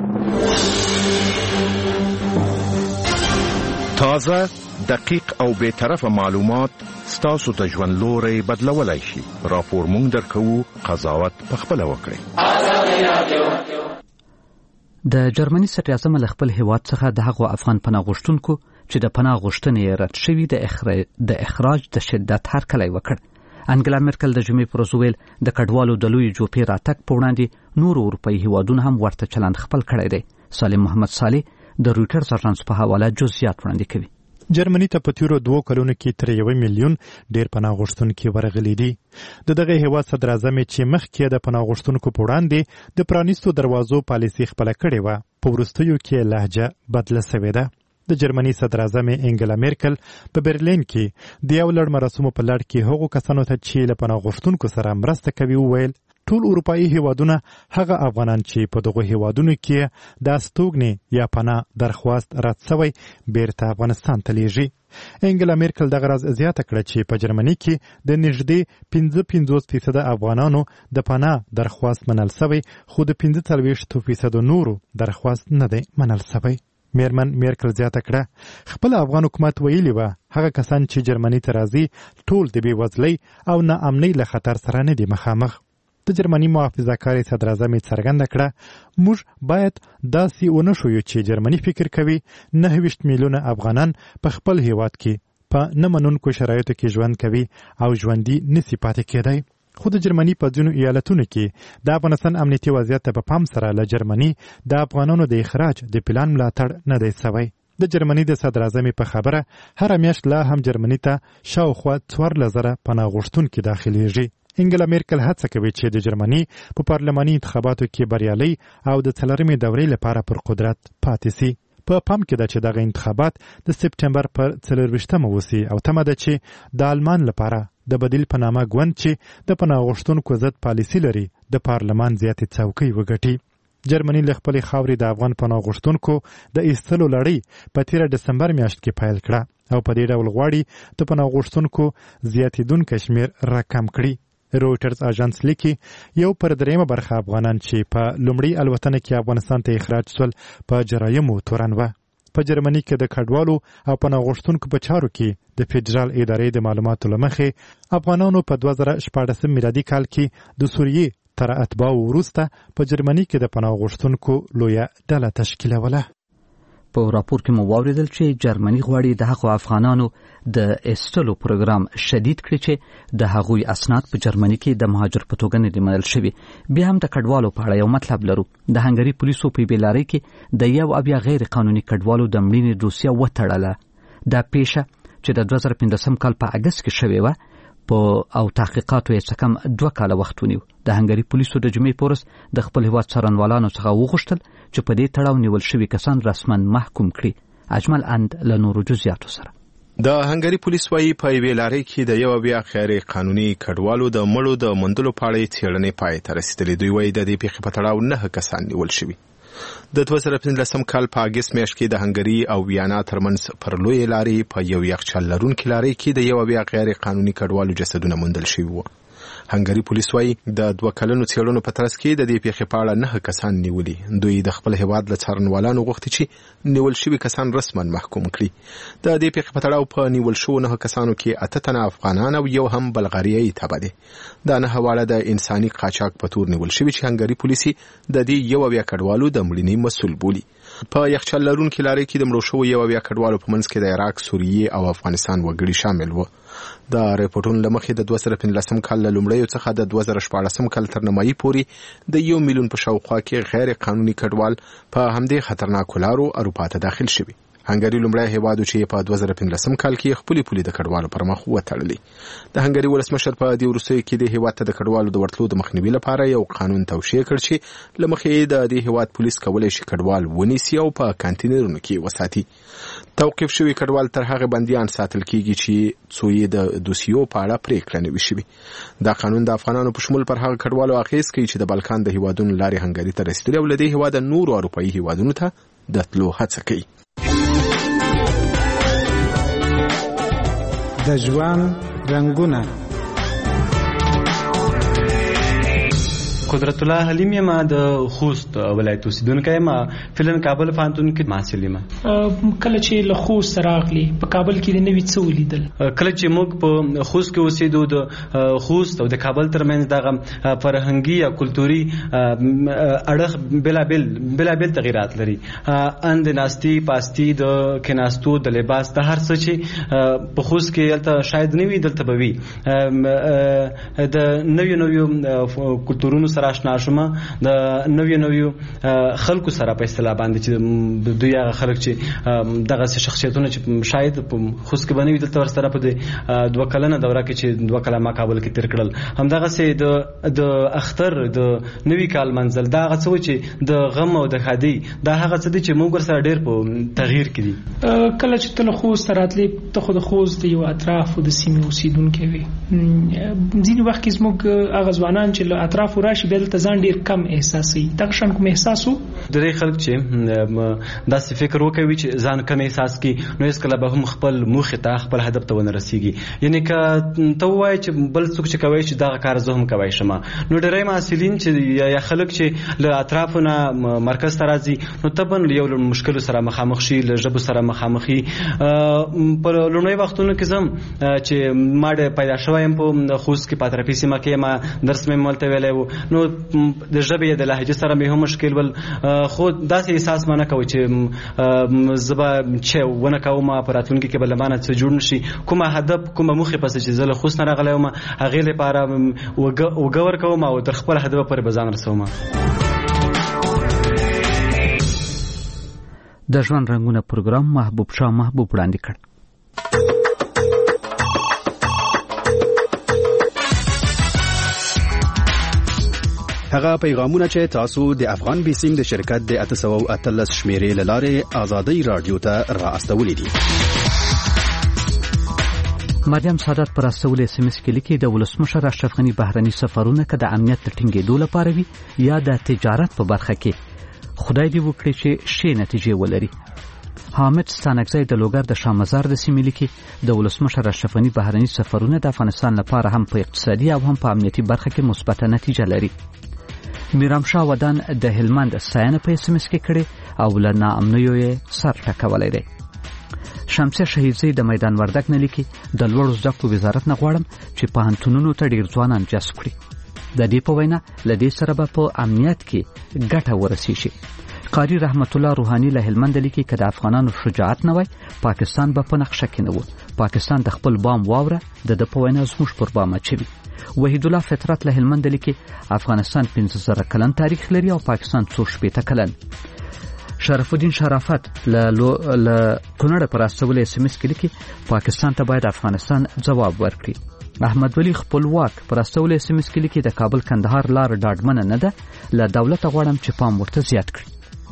تازه، دقیق او بے طرفه معلومات ستاسو ته ژوند لوري بدلولای شي. راپور مونږ درکوو، قضاوت پخپله وکړئ. د جرمني صدر اعظم له خپل هیواد څخه د هغو افغان پناه غوښتونکو چې د پناه غوښتنې رد شوي د اخراج د اخراج د شدت هرکلی وکړ. انګلا مرکل د جمعې پر ورځ ویل د کډوالو د لوی جوپې راتګ په وړاندې نورو اروپایي هیوادونو هم ورته چلند خپل کړی دی. سالم محمد صالح د رویټرز اژانس په حواله جزئیات وړاندې کوي. جرمني ته په تیرو دوو کلونو کې تر یو میلیون ډیر پناه غوښتونکي ورغلي دي. د دغه هیواد صدر اعظم چې مخکې د پناه غوښتونکو په وړاندې د پرانیستو دروازو پالیسي خپله کړې وه، په وروستیو کې لهجه بدله سوې ده. د جرمني صدر اعظم انګلا میرکل په برلین کې د یو لړ مراسمو په لړ کې هغو کسانو ته چې له پناه غوښتونکو سره مرسته کوي وویل ټول اروپایي هیوادونه هغه افغانان چې په دغو هیوادونو کې د استوګنې یا پناه درخواست رد شوی بیرته افغانستان ته لیږي. انګلا میرکل دغه راز زیاته کړه چې په جرمني کې د نږدې پنځه پنځوس فیصده افغانانو د پناه درخواست منل شوی، خو د پنځه څلوېښت فیصده نورو درخواست نه دی منل شوی. میرمن میرکل زیاته کړه خپل افغان حکومت ویلي وه هغه کسان چې جرمني ته راځي ټول د بېوزلۍ او ناامنۍ له خطر سره نه دي مخامخ. د جرمني محافظه کاري صدر اعظم یې څرګنده کړه موږ باید داسې ونه شویو چې جرمني فکر کوي نهه ویشت میلیونه افغانان په خپل هیواد کې په نه منونکو شرایطو کې ژوند کوي او ژوندي نسي پاتې کېدی. خو د جرمني په ځینو ایالتونو کې د افغانستان امنیتي وضعیت ته په پام سره له جرمني د افغانانو د اخراج د پلان ملاتړ نه دی شوی. د جرمني د صدر اعظم په خبره هره میاشت لا هم جرمني ته شاوخوا څوارلس زره پناه غوښتونکي داخلیږي. انګلا میرکل هڅه کوي چې د جرمني په پارلماني انتخاباتو کې بریالي او د څلورمې دورې لپاره پر قدرت پاتې سي. په پام کې ده چې دغه انتخابات د سپټمبر پر څلرویشتمه وسي او تمه ده چې د آلمان لپاره د بدیل په نامه ګوند چې د پناه غوښتونکو ضد پالیسي لري د پارلمان زیاتې څوکۍ وګټي. جرمني له خپلې خاورې د افغان پناه غوښتونکو د ایستلو لړۍ په تیره ډسمبر میاشت کې پیل کړه او په دې ډول غواړي د پناه غوښتونکو زیاتېدونکی شمېر راکم کړي. رویټرز اژانس لیکي یو پر دریمه برخه افغانان چې په لومړۍ الوتنه کې افغانستان ته اخراج شول په جرایمو تورن وه. په جرمني کې د کډوالو او پناه غوښتونکو په چارو کې د فدرال ادارې د معلوماتو له مخې افغانانو په دوه زره شپاړسم میلادي کال کې د سوریې تر اتباعو وروسته په جرمني کې د پناه غوښتونکو لویه ډله تشکیلوله. په راپور کې مو واوریدل چې جرمني غواړي د هغو افغانانو د ایستلو پروګرام شدید کړي چې د هغوی اسناد په جرمني کې د مهاجر په توګه نه دي منل شوي. بیا هم د کډوالو په اړه یو مطلب لرو. د هنګري پولیسو په بیلارۍ کې د یو اویا غیر قانوني کډوالو د مړینې دوسیه وتړله. دا پیښه چې د دوه زره پنځم کال په اگست کې شوې وه په او تحقیقاتو یې څه کم دوه کاله وخت ونیو. د هنګري پولیسو د جمعې په ورځ د خپل هېواد څارنوالانو څخه وغوښتل چې په دې تړاو نیول شوي کسان رسما محکوم کړي. اجمل اند له نورو جزئیاتو سره. د هنګري پولیس وايي په یوې لارۍ کې د یو بیا غیر قانوني کډوالو د مړو د موندلو په اړه څېړنې پای ته رسېدلې. دوی وايي د دې پیښې په تړاو نه کسان نیول شوي. د دوه زره پنځلسم کال په اگست میاشت کې د هنګري او ویانا ترمنځ پر لوی لارې په یو یخچال لرونکي لارۍ کې د یو بیا غیر قانوني کډوالو جسدونه موندل شوي وو. هنګري پولیس وايي د دوه کلونو څېړنو په ترڅ کې د دې پیښې په اړه نه کسان نیولي. دوی د خپل هېواد له څارنوالانو غوښتي چې نیول شوي کسان رسما محکوم کړي. د دې پیښې په تړاو په نیول شوو نه کسانو کې اته تنه افغانان او یو هم بلغاریایي تبه دي. دا نه حواله د انساني قاچاق په تور نیول شوي چې هنګري پولیس د دې یو بیا کډوالو د مړینې مسؤل بولي. په یخچال لرونکي لارۍ کې د مړو شوو یو بیا کډوالو په منځ کې د عراق، سوریې او افغانستان وګړي شامل وو. د ریپورتونو له مخې د دوه زره پنځلسم کال له لومړیو څخه د دوه زره شپاړسم کال تر نیمایي پورې د یو میلیون په شاوخوا کې غیر قانوني کډوال په همدې خطرناکو لارو اروپا ته داخل شوي. هنګري لومړی هېواد چې په دوه زره پنځلسم کال کې خپلې پولې د کډوالو پر مخ وتړلې. د هنګري ولسمشر په دې وروستیو کې د هېواد ته د کډوالو د ورتلو د مخنیوي لپاره یو قانون توشیح کړ چې له مخې د دې هېواد پولیس کولی شي کډوال ونیسي او په کانتینرونو کې وساتي. توقیف شوي کډوال تر هغه بندیان ساتل کیږي چې څو یې د دوسیو په اړه پریکړه نه وي شوې. دا قانون د افغانانو په شمول پر هغه کډوالو اغیز کوي چې د بلکان د هېوادونو لارې هنګري ته رسېدلي او له دې هېواده نورو اروپایي هېوادونو ته د تلو هڅه کوي. د ژوند رنګونه. قدرت الله حلیم یم د خوست ولایت اوسیدونکی یم. فعلا کابل پوهنتون کې محصل یم. کله چې له خوست راغلی په کابل کې د نوي څه ولیدل؟ کله چې موږ په خوست کې اوسېدو د خوست او د کابل ترمنځ دغه فرهنګي یا کلتوري اړخ بېلابېل بېلابېل تغیرات لري. اند ناستي پاستي د کېناستو د لباس د هر څه چې په خوست کې هلته شاید نه وي دلته به وي. د نویو نویو کلتورونو آشنا شوم. د نویو نویو خلکو سره په اصطلاح باندې چې دوی هغه خلک چې دغه شخصیتونه چې شاید په خوست کې بنوي دلته ورسره په دې دوه کلنه دوره کې چې دوه کاله ما کابل کې تیر کړل. همدغه سي د د اختر د نوي کال منزل دا هغه څه چې د غم او د خادي دا هغه څه دي چې موږ سره ډېر په تغییر کې دي. کله چې تل خوست راتلې ته خو د خوست د یو اطراف د سیمې اوسیدونکي وي. ځینې وخت کې زموږ هغه ځوانان چې له اطرافو راشي بل ته ځان ډیر کم احساسي. دغه شان کوم احساسو د دې خلک چې داسې فکر وکوي چې ځان کم احساس کی نو هیڅ کله به هم خپل موخه ته خپل هدف ته ونه رسیږي. یعنی که ته وایي چې بل څوک چې کوي چې دغه کار زه هم کوي شم نو ډېرای محصلین چې یا خلک چې له اطرافونه مرکز ته راځي نو طبعا یو له مشکل سره مخامخ شي، له ژبو سره مخامخي. په لومړی وختونو کې زم چې ما د پیدا شوم په خوست کې پاترپی سیمه کې ما درس مې مولته ویلې وو نو د ژبې د لهجې سره مې هم مشکل ول. خو داسې احساس ما نه کوي چې زبا چې ونه کوم په راتلونکي کې بل مانه څه جوړ نشي. کومه هدف کومه مخه پس چې زله خوست نه راغلی وم هغې لپاره وګور کوم او تر خپل هدف پورې به ځان رسوم. د ژوند رنګونه پروګرام محبوب شاه محبوب وړاندې کړ. هغه پیغامونه چې تاسو د افغان بیسیم د شرکت د اته سوه او اتلس شمیرې له لارې آزادۍ رادیو ته را استولې دي. مریم سادات پر استول اس ام اس کې لیکي د ولسمشر اشرف غنی بهرني سفرونه که د امنیت ټینګېدو لپاره وي یا د تجارت په برخه کې خدای دې وکړي چې ښې نتیجې ولري. حامد ستانکزی د لوګر د شامزار د سیمې لیکي د ولسمشر اشرف غنی بهرني سفرونه د افغانستان لپاره هم په اقتصادي او هم په امنیتي برخه کې مثبت نتیجه لري. میرام شاه ودان د هلمند ساينه په اس ام اس کې کړي او له ناامنیو یې سر ټکولی دی. شمسه شهیدزی د میدان وردګ نه لیکي د لوړو زده کړو وزارت نه غواړم چې پوهنتونونو ته ډیر ځوانان جذب کړي. د دې په وینا له دې سره به په امنیت کې ګټه ورسیږي. قاری رحمت الله روحانی له هلمند لیکي چې د افغانانو شجاعت نه وای پاکستان به په نقشه کې نه و. پاکستان د خپل بام واوره د د په وینا زموږ پر بام اچوي. وحید الله فطرت له هلمند لیکي افغانستان پنځه زره کلن تاریخ لري او پاکستان څو شپېته کلن. شرف الدین شرافت له له کونړ پر استول اس ام اس کې لیکي پاکستان ته باید افغانستان جواب ورکړي. احمد ولی خپلواک پر استول اس ام اس کې لیکي د کابل کندهار لار ډاډمنه نه ده، له دولت غواړم چې پام ورته زیات کړي.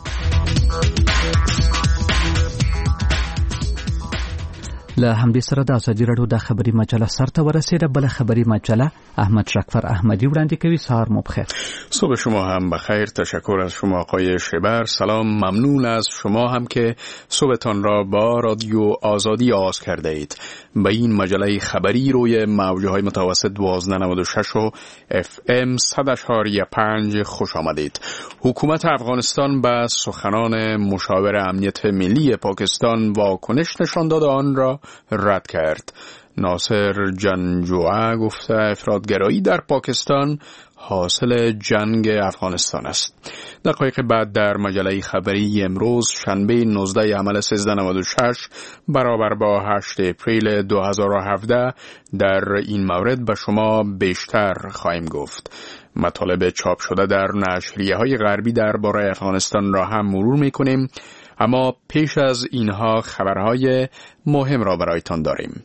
له همدې سره د ازادي راډیو د خبري مجله سرته ورسېده. بل خبري مجله احمد شکفر احمدی وړاندې کوي. سهار مو بخیر. صبح شما هم بخیر. تشکر از شما آقای شبر. سلام، ممنون از شما هم که صبحتان را با رادیو آزادی آغاز کرده اید. به این مجله خبری روی موج‌های متوسط دوازده نود و شش و اف ام صد اشاریه پنج خوش آمدید. حکومت افغانستان به سخنان مشاور امنیت ملی پاکستان واکنش نشان داده آن را رد کرد. ناصر جنجوعه گفته افراطگرایی در پاکستان حاصل جنگ افغانستان است. دقایق بعد در مجله خبری امروز شنبه نوزده عمل سیزده نود و شش برابر با هشت اپریل دو هزار و هفده در این مورد به شما بیشتر خواهیم گفت. مطالب چاپ شده در نشریه های غربی درباره افغانستان را هم مرور میکنیم، اما پیش از اینها خبرهای مهم را برایتان داریم.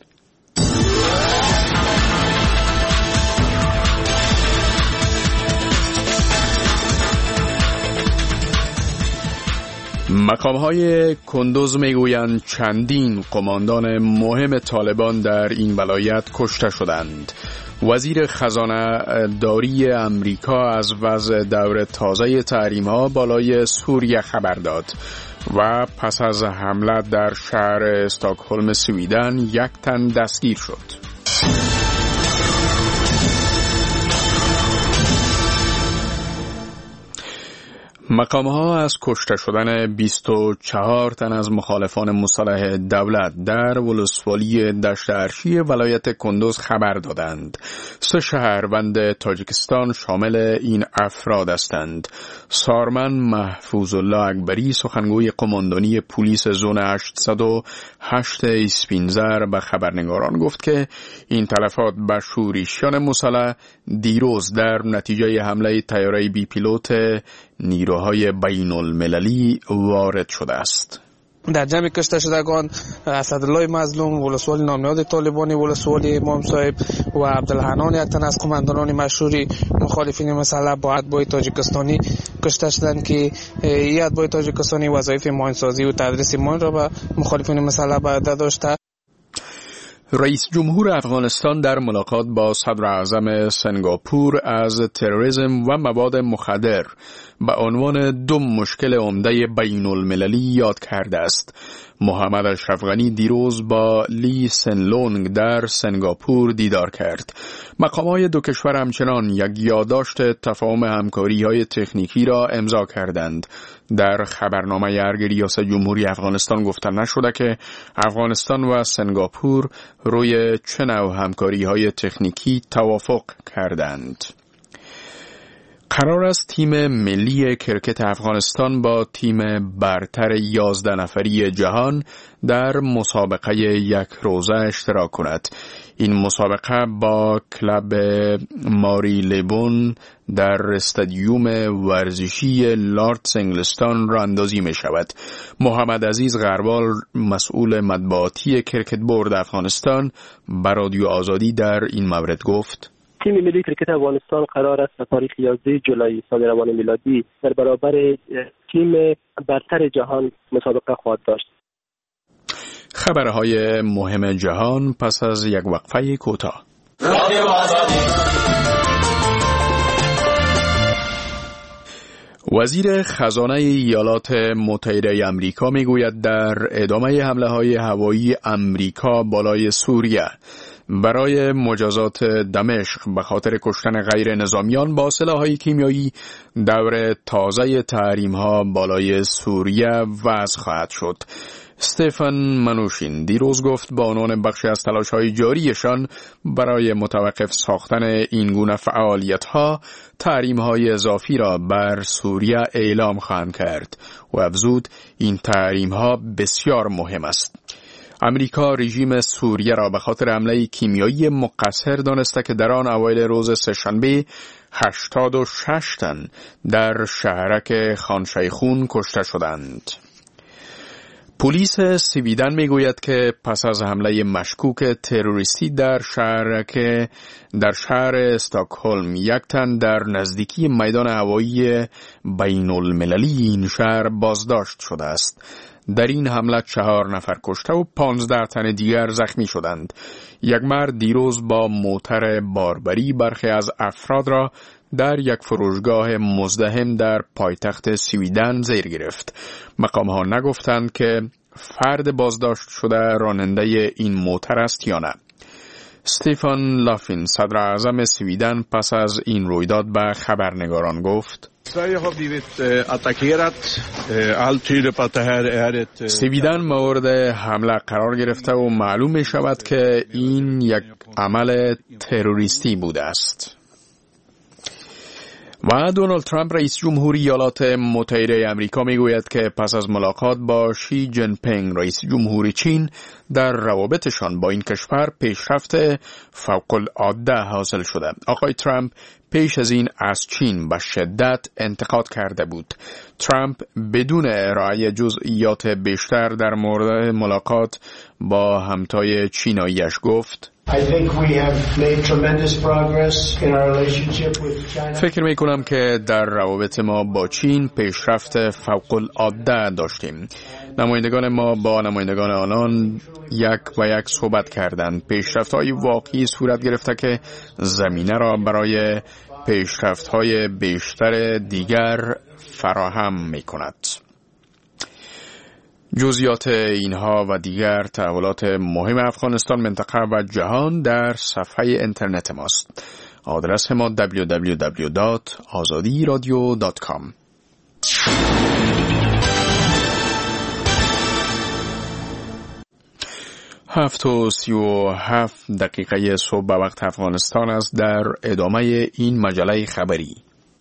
مقام‌های کندوز میگویند چندین قماندان مهم طالبان در این ولایت کشته شدند. وزیر خزانه داری امریکا از وضع دور تازه تحریم‌ها بالای سوریه خبر داد و پس از حمله در شهر استکهلم سویدن یک تن دستگیر شد. مقام‌ها از کشته شدن بیست و چهار تن از مخالفان مصالحه دولت در ولسوالی دشت ارشی ولایت کندوز خبر دادند. سه شهروند تاجیکستان شامل این افراد هستند. سارمن محفوظ الله اکبری سخنگوی قماندانی پلیس زون هشتصد و هشت اسپینزر به خبرنگاران گفت که این تلفات به شورشیان مسلح دیروز در نتیجه حمله طیاره بی پیلوت نیروهای بین المللی وارد شده است. در جمع کشته شدگان اسدالله مظلوم ولسوالی نامنهاد طالبانی ولسوالی امام صاحب و عبدالحنان یک تن از قماندانان مشهوری مخالفین مسلح با اتباع تاجیکستانی کشته شدند که این اتباع تاجیکستانی وظایف ماینسازی و تدریس ماین را به مخالفین مسلح به عهده داشته. رئیس جمهور افغانستان در ملاقات با صدر اعظم سنگاپور از تروریسم و مواد مخدر به عنوان دو مشکل عمده بین المللی یاد کرده است. محمد اشرف غنی دیروز با لی سن لونگ در سنگاپور دیدار کرد. مقامات دو کشور همچنان یک یادداشت تفاهم همکاری‌های تکنیکی را امضا کردند. در خبرنامه ارگ ریاست جمهوری افغانستان گفته نشده که افغانستان و سنگاپور روی چه نوع همکاری‌های تکنیکی توافق کردند. قرار است تیم ملی کرکت افغانستان با تیم برتر یازده نفری جهان در مسابقه یک روزه اشتراک کند. این مسابقه با کلب ماری لیبون در استادیوم ورزشی لاردز انگلستان راه اندازی می شود. محمد عزیز غروال مسئول مطبوعاتی کرکت بورد افغانستان به رادیو آزادی در این مورد گفت: تیم ملی کرکت افغانستان قرار است تا تاریخ یازده جولای سال روان میلادی در برابر تیم برتر جهان مسابقه خواهد داشت. خبرهای مهم جهان پس از یک وقفه کوتاه. وزیر خزانه ایالات متحده آمریکا میگوید در ادامه حمله‌های هوایی آمریکا بالای سوریه برای مجازات دمشق به خاطر کشتن غیر نظامیان با سلاح‌های کیمیایی دور تازه تحریم‌ها بالای سوریه وضع خواهد شد. استفان منوشین دیروز گفت با عنوان بخشی از تلاش‌های جاریشان برای متوقف ساختن این گونه فعالیت‌ها تحریم‌های اضافی را بر سوریه اعلام خواهند کرد و افزود این تحریم‌ها بسیار مهم است. امریکا رژیم سوریه را به خاطر حمله کیمیایی مقصر دانسته که در آن اوایل روز سه‌شنبه هشتاد و شش تن در شهرک خانشیخون کشته شدند. پلیس سویدن میگوید که پس از حمله مشکوک تروریستی در شهرک در شهر استکهلم یک تن در نزدیکی میدان هوایی بین المللی این شهر بازداشت شده است. در این حمله چهار نفر کشته و پانزده تن دیگر زخمی شدند. یک مرد دیروز با موتر باربری برخی از افراد را در یک فروشگاه مزدحم در پایتخت سویدن زیر گرفت. مقام‌ها نگفتند که فرد بازداشت شده راننده این موتر است یا نه. استفان لافین صدر اعظم سویدن پس از این رویداد به خبرنگاران گفت: سویدن مورد حمله قرار گرفته و معلوم می شود که این یک عمل تروریستی بوده است. و دونالد ترامپ رئیس جمهوری ایالات متحده آمریکا میگوید که پس از ملاقات با شی جین پینگ رئیس جمهوری چین در روابطشان با این کشور پیشرفت فوق العاده حاصل شده. آقای ترامپ پیش از این از چین به شدت انتقاد کرده بود. ترامپ بدون ارائه جزئیات بیشتر در مورد ملاقات با همتای چیناییش گفت: فکر می کنم که در روابط ما با چین پیشرفت فوق العاده داشتیم. نمایندگان ما با نمایندگان آنان یک و یک صحبت کردند. پیشرفت‌های واقعی صورت گرفته که زمینه را برای پیشرفت‌های بیشتر دیگر فراهم می کند. جزئیات اینها و دیگر تحولات مهم افغانستان، منطقه و جهان در صفحه اینترنت ماست. آدرس ما دبلیو دبلیو دبلیو دات آزادی رادیو دات کام. هفت و سی و هفت دقیقه صبح به وقت افغانستان است. در ادامه این مجله خبری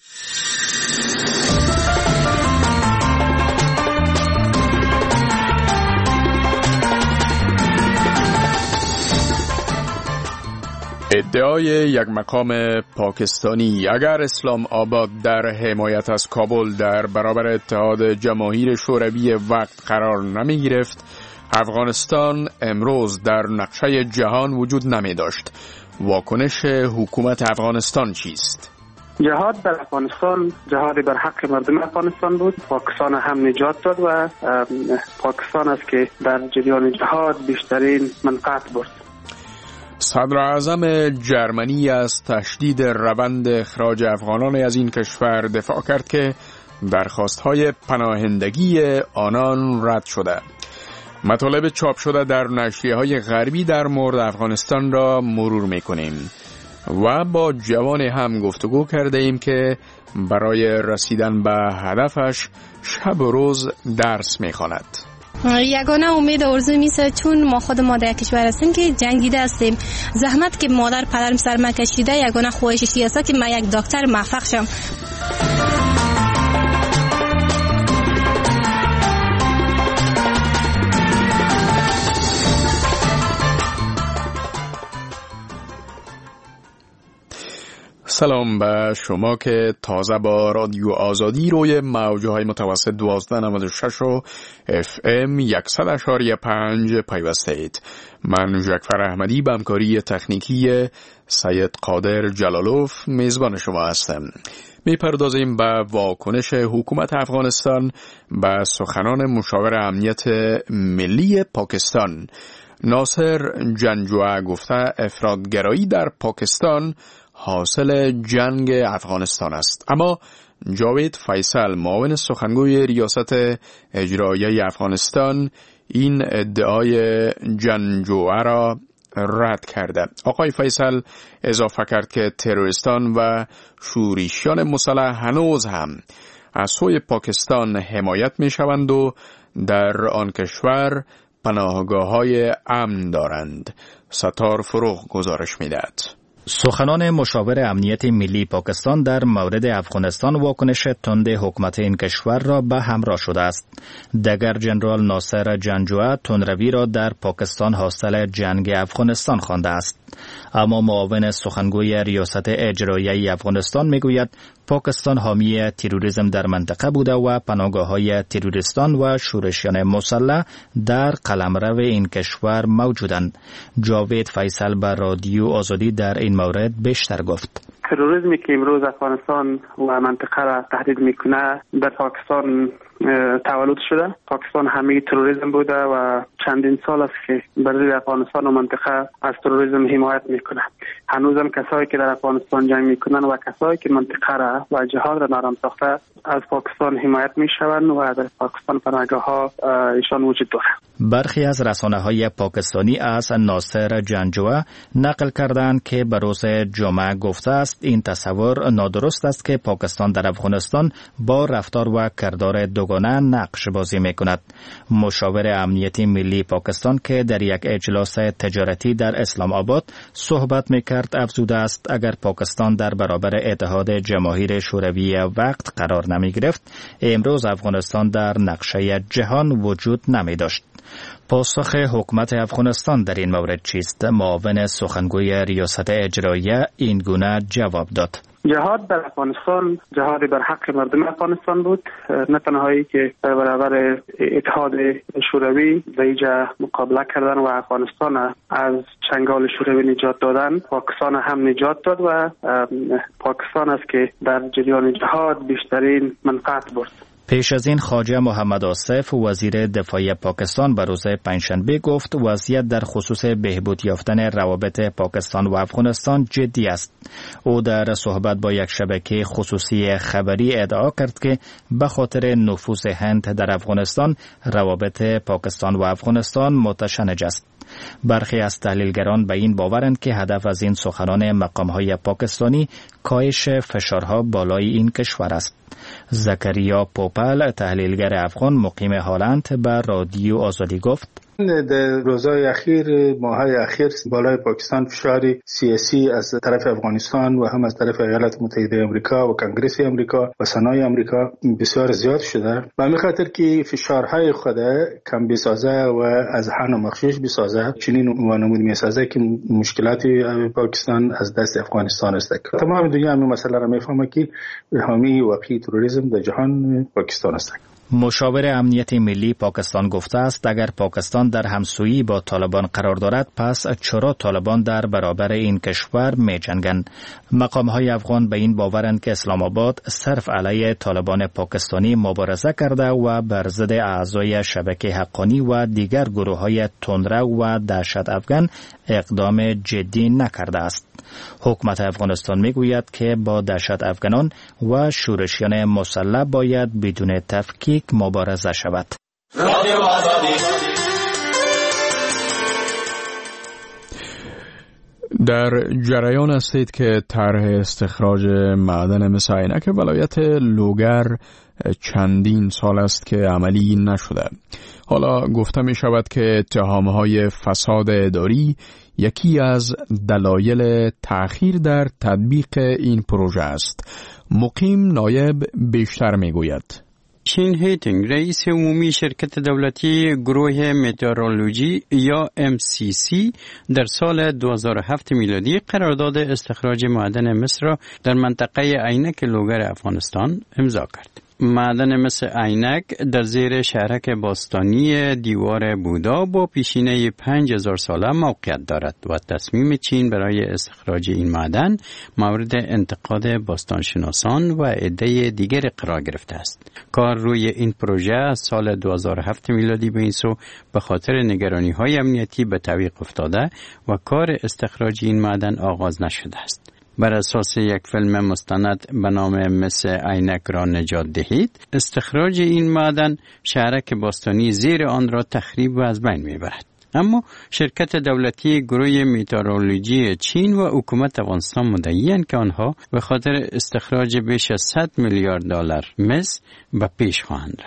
ادعای یک مقام پاکستانی اگر اسلام آباد در حمایت از کابل در برابر اتحاد جماهیر شوروی وقت قرار نمی گرفت، افغانستان امروز در نقشه جهان وجود نمی داشت. واکنش حکومت افغانستان چیست؟ جهاد در افغانستان جهادی بر حق مردم افغانستان بود. پاکستان هم نجات داد و پاکستان است که در جریان جهاد بیشترین منفعت برد. صدر اعظم جرمنی از تشدید روند اخراج افغانان از این کشور دفاع کرد که درخواست‌های پناهندگی آنان رد شده. مطالب چاپ شده در نشریه‌های غربی در مورد افغانستان را مرور می‌کنیم و با جوان هم گفتگو کرده ایم که برای رسیدن به هدفش شب و روز درس می‌خواند. یگانه امید آرزو میشه، چون ما خود ما در کشور هستیم که جنگیده هستیم. زحمت که مادر پدرم سر ما کشیده، یگانه خواهشی است که من یک دکتر موفق شم. سلام به شما که تازه با رادیو آزادی روی موج‌های متوسط دوازده نود و شش و اف ام صد اشاری پنج پیوسته اید. من جعفر احمدی به همکاری تکنیکی سید قادر جلالوف میزبان شما هستم. میپردازیم به واکنش حکومت افغانستان به سخنان مشاور امنیت ملی پاکستان. ناصر جنجوعه گفته افراطگرایی در پاکستان حاصل جنگ افغانستان است. اما جاوید فیصل معاون سخنگوی ریاست اجرایی افغانستان این ادعای جنجوعه را رد کرده. آقای فیصل اضافه کرد که تروریستان و شورشیان مسلح هنوز هم از سوی پاکستان حمایت می شوند و در آن کشور پناهگاه‌های امن دارند. ستار فروغ گزارش می‌دهد. سخنان مشاور امنیت ملی پاکستان در مورد افغانستان واکنش تند حکومت این کشور را به همراه شده است. دگر جنرال ناصر جنجوعه تندروی را در پاکستان حاصل جنگ افغانستان خوانده است. اما معاون سخنگوی ریاست اجرایی افغانستان میگوید پاکستان حامی تروریسم در منطقه بوده و پناهگاه‌های تروریستان و شورشیان مسلح در قلمرو این کشور موجودند. جاوید فیصل به رادیو آزادی در این مورد بیشتر گفت. تروریسمی که امروز افغانستان و منطقه را تهدید میکنه در پاکستان تولد شده. پاکستان همه تروریسم بوده و چندین سال است که برای افغانستان و منطقه از تروریسم حمایت میکنه. هنوزم کسایی که در افغانستان جنگ میکنن و کسایی که منطقه را و جهاد را نرم ساخته از پاکستان حمایت میشوند و در پاکستان پناهگاه‌ها ایشان وجود دارند. برخی از رسانه‌های پاکستانی از ناصر جنجوعه نقل کردند که به روز جمعه گفته است این تصور نادرست است که پاکستان در افغانستان با رفتار و کردار دوگانه نقش بازی میکند. مشاور امنیتی ملی پاکستان که در یک اجلاس تجارتی در اسلام آباد صحبت میکرد افزوده است اگر پاکستان در برابر اتحاد جماهیر شوروی وقت قرار نمی گرفت امروز افغانستان در نقشه جهان وجود نمی داشت. پاسخ حکومت افغانستان در این مورد چیست؟ معاون سخنگوی ریاست اجرایی این گونه جواب داد. جهاد در افغانستان جهاد بر حق مردم افغانستان بود، نه تنهایی که در برابر اتحاد شوروی در اینجا مقابله کردن و افغانستان از چنگال شوروی نجات دادن، پاکستان هم نجات داد و پاکستان است که در جریان جهاد بیشترین منفعت برد. پیش از این خواجه محمد آصف وزیر دفاع پاکستان به روز پنجشنبه گفت وضعیت در خصوص بهبود یافتن روابط پاکستان و افغانستان جدی است. او در صحبت با یک شبکه خصوصی خبری ادعا کرد که به خاطر نفوذ هند در افغانستان روابط پاکستان و افغانستان متشنج است. برخی از تحلیلگران به این باورند که هدف از این سخنان مقام‌های پاکستانی کاهش فشارها بالای این کشور است. زکریا پوپل تحلیلگر افغان مقیم هلند به رادیو آزادی گفت در روزهای اخیر ماهای اخیر بالای پاکستان فشار سیاسی از طرف افغانستان و هم از طرف ایالات متحده آمریکا و کنگره آمریکا و سنای آمریکا بسیار زیاد شده و به خاطر که فشارهای خود کم بسازه و از حن و مخشوش بسازه چنین وانمود میسازه که مشکلات پاکستان از دست افغانستان است. تمام دنیا همین مسئله را میفهمه که حامی واقعی تروریسم در جهان پاکستان است. مشاور امنیت ملی پاکستان گفته است اگر پاکستان در همسویی با طالبان قرار دارد پس چرا طالبان در برابر این کشور می جنگند؟ مقام‌های افغان به این باورند که اسلام آباد صرف علیه طالبان پاکستانی مبارزه کرده و بر ضد اعضای شبکه حقانی و دیگر گروه‌های تندرو و دهشت افغان اقدام جدی نکرده است. حکومت افغانستان میگوید که با دهشت افغانان و شورشیان مسلح باید بدون تفکیک مبارزه شود. در جریان استید که طرح استخراج معدن مس عینک ولایت لوگر چندین سال است که عملی نشده. حالا گفته می شود که اتهام‌های فساد اداری یکی از دلایل تأخیر در تطبیق این پروژه است. مقیم نایب بیشتر می گوید. شین هیتینگ رئیس عمومی شرکت دولتی گروه متئورولوژی یا ام سی سی در سال دو هزار و هفت میلادی قرارداد استخراج معدن مس را در منطقه عینک لوگر افغانستان امضا کرد. معدن مس عینک در زیر شهرک باستانی دیوار بودا با پیشینه پنج هزار ساله موقعیت دارد و تصمیم چین برای استخراج این معدن مورد انتقاد باستانشناسان و عده دیگر قرار گرفته است. کار روی این پروژه از سال دو هزار و هفت میلادی به این سو به خاطر نگرانی‌های امنیتی به تعویق افتاده و کار استخراج این معدن آغاز نشده است. بر اساس یک فیلم مستند به نام مس عینک را نجات دهید، استخراج این معدن شهرک باستانی زیر آن را تخریب و از بین میبرد. اما شرکت دولتی گروه متئورولوژی چین و حکومت افغانستان مدعی‌اند که آنها به خاطر استخراج بیش از صد میلیارد دلار مس به پیش خواهند رفت.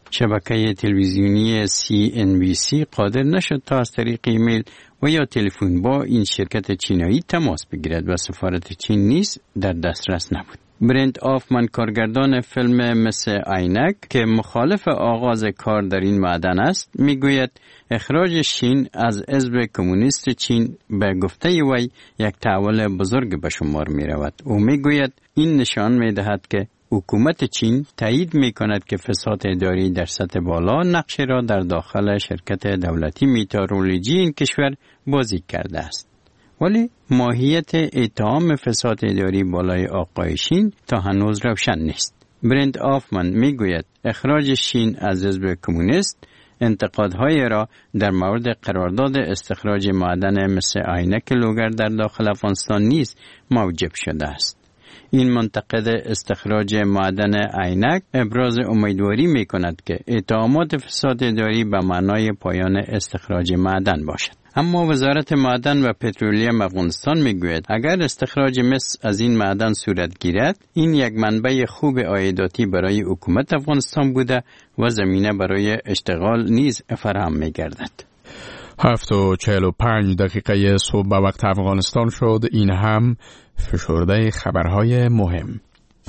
شبکه تلویزیونی سی ان بی سی قادر نشد تا از طریق ایمیل و یا تلفن با این شرکت چینایی تماس بگیرد و سفارت چین نیز در دسترس نبود. برنت آفمن کارگردان فیلم مثل عینک که مخالف آغاز کار در این معدن است میگوید اخراج چین از حزب کمونیست چین به گفته وی یک تحول بزرگ به شمار می رود. او میگوید این نشان می دهد که حکومت چین تایید می کند که فساد اداری در سطح بالا نقش را در داخل شرکت دولتی مترولوژی این کشور بازی کرده است. ولی ماهیت اتهام فساد اداری بالای آقای شین تا هنوز روشن نیست. برنت آفمن میگوید اخراج شین از حزب کمونیست انتقادهای را در مورد قرارداد استخراج معدن مثل عینک لوگر در داخل افغانستان نیز موجب شده است. این منتقد استخراج معدن عینک ابراز امیدواری می کند که اتهامات فساد اداری به معنای پایان استخراج معدن باشد. اما وزارت معدن و پترولیم افغانستان میگوید اگر استخراج مس از این معدن صورت گیرد این یک منبع خوب عایداتی برای حکومت افغانستان بوده و زمینه برای اشتغال نیز فراهم میگردد. هفت و چهل و پنج دقیقه صبح به وقت افغانستان شد. این هم فشرده خبرهای مهم.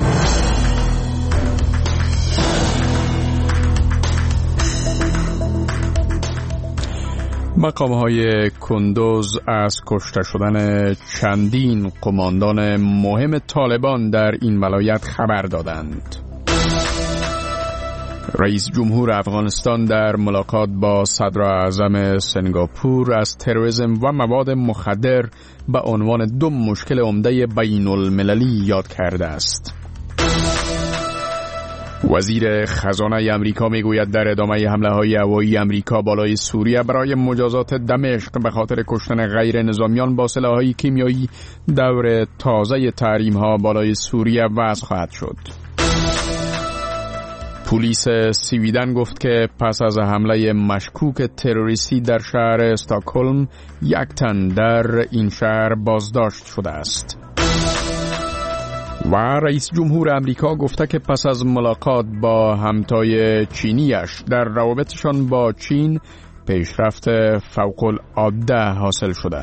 مقام‌های کندوز از کشته شدن چندین قماندان مهم طالبان در این ولایت خبر دادند. رئیس جمهور افغانستان در ملاقات با صدر اعظم سنگاپور از تروریسم و مواد مخدر به عنوان دو مشکل عمده بین المللی یاد کرده است. وزیر خزانه امریکا میگوید در ادامه حمله‌های هوایی امریکا بالای سوریه برای مجازات دمشق به خاطر کشتن غیر نظامیان با سلاح‌های کیمیایی دور تازه تحریم‌ها بالای سوریه وضع خواهد شد. پلیس سویدن گفت که پس از حمله مشکوک تروریستی در شهر استکهلم یک تن در این شهر بازداشت شده است. و رئیس جمهور امریکا گفته که پس از ملاقات با همتای چینیش در روابطشان با چین پیشرفت فوق العاده حاصل شده.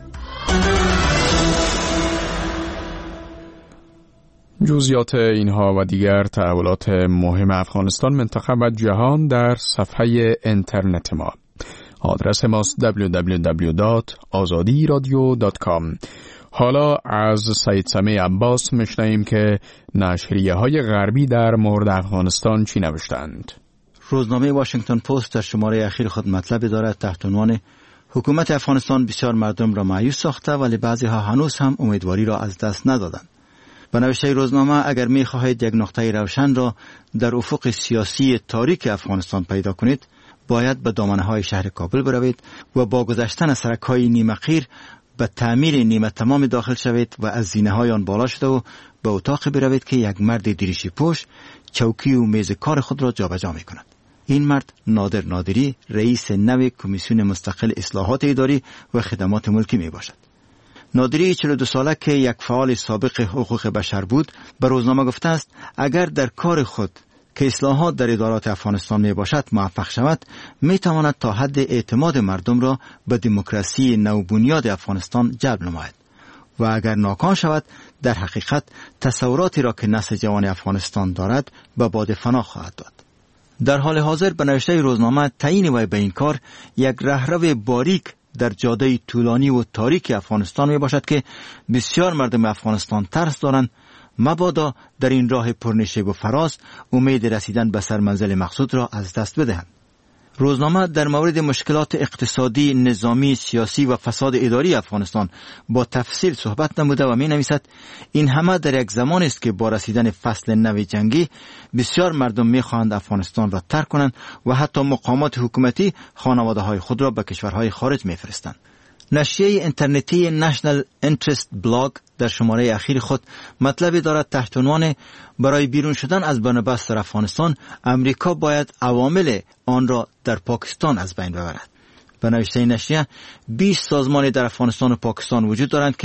جزئیات اینها و دیگر تحولات مهم افغانستان، منطقه و جهان در صفحه اینترنت ما. آدرس ماست دبلیو دبلیو دبلیو دات آزادی رادیو دات کام. حالا از سید سمیع عباس میشنویم که نشریه های غربی در مورد افغانستان چی نوشتند. روزنامه واشنگتن پست در شماره اخیر خود مطلب دارد تحت عنوان حکومت افغانستان بسیار مردم را مایوس ساخته ولی بعضی ها هنوز هم امیدواری را از دست ندادند. به نوشته روزنامه اگر می خواهید یک نقطه روشن را در افق سیاسی تاریک افغانستان پیدا کنید باید به دامنه های شهر کابل بروید و با گذشتن سرک های نیمه قیر به تعمیر نیمه تمام داخل شوید و از زینه های آن بالا شده و به اتاق بروید که یک مرد دریشی پوش چوکی و میز کار خود را جابجا می کند. این مرد نادر نادری رئیس نو کمیسیون مستقل اصلاحات اداری و خدمات ملکی می باشد. نادری چهل و دو ساله که یک فعال سابق حقوق بشر بود به روزنامه گفته است اگر در کار خود که اصلاحات در ادارات افغانستان می باشد موفق شود می تواند تا حد اعتماد مردم را به دموکراسی نوبنیاد افغانستان جلب نماید و اگر ناکام شود در حقیقت تصوراتی را که نسل جوان افغانستان دارد به باد فنا خواهد داد. در حال حاضر به نوشته روزنامه تعیین وی به این کار یک رهرو باریک در جاده طولانی و تاریک افغانستان می باشد که بسیار مردم افغانستان ترس دارند مبادا در این راه پرنشیب و فراز امید رسیدن به سرمنزل مقصود را از دست بدهند. روزنامه در مورد مشکلات اقتصادی، نظامی، سیاسی و فساد اداری افغانستان با تفصیل صحبت نموده و می نویسد این همه در یک زمان است که با رسیدن فصل نو جنگی بسیار مردم می خواهند افغانستان را ترک کنند و حتی مقامات حکومتی خانواده های خود را به کشورهای خارج می فرستند. نشریه اینترنتی نشنل اینترست بلاگ در شماره اخیر خود مطلبی دارد تحت عنوان برای بیرون شدن از بنبست در افغانستان امریکا باید عوامل آن را در پاکستان از بین ببرد. به نوشته نشریه بیست سازمان در افغانستان و پاکستان وجود دارند که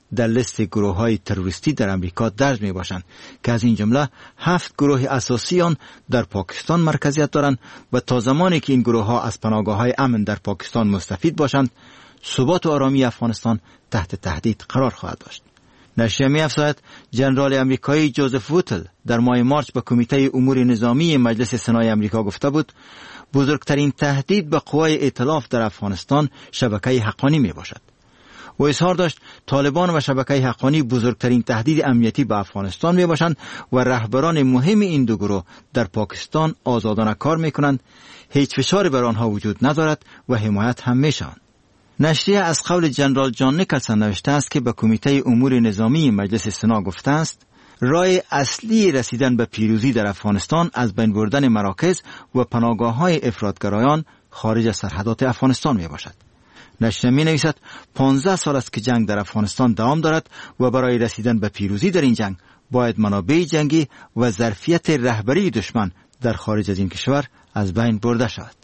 در لیست گروه‌های تروریستی در امریکا درج می‌باشند که از این جمله هفت گروه اساسی آن در پاکستان مرکزیت دارند و تا زمانی که این گروه‌ها از پناهگاه‌های امن در پاکستان مستفید باشند، ثبات و آرامی افغانستان تحت تهدید قرار خواهد داشت. نشریه می‌افزاید ژنرال آمریکایی جوزف ووتل در ماه مارچ به کمیته امور نظامی مجلس سنای آمریکا گفته بود بزرگترین تهدید به قوای ائتلاف در افغانستان شبکه حقانی میباشد. و اظهار داشت طالبان و شبکه حقانی بزرگترین تهدید امنیتی به افغانستان میباشند و رهبران مهم این دو گروه در پاکستان آزادانه کار میکنند، هیچ فشاری بر آنها وجود ندارد و حمایت هم میشوند. نشریه از قول جنرال جان نیکلسون نوشته است که به کمیته امور نظامی مجلس سنا گفته است راه اصلی رسیدن به پیروزی در افغانستان از بین بردن مراکز و پناهگاه‌های افراطگرایان خارج از سرحدات افغانستان می باشد. نشریه می نویسد پانزده سال است که جنگ در افغانستان دوام دارد و برای رسیدن به پیروزی در این جنگ باید منابع جنگی و ظرفیت رهبری دشمن در خارج از این کشور از بین برده شود.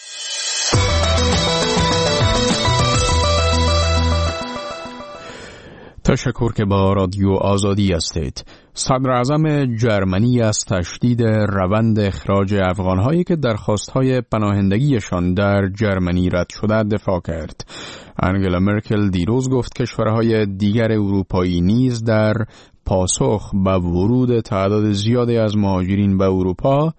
تشکر که با رادیو آزادی هستید. صدر اعظم جرمنی از تشدید روند اخراج افغانهایی که درخواستهای پناهندگیشان در جرمنی رد شده دفاع کرد. انگلا مرکل دیروز گفت کشورهای دیگر اروپایی نیز در پاسخ به ورود تعداد زیادی از مهاجرین به اروپا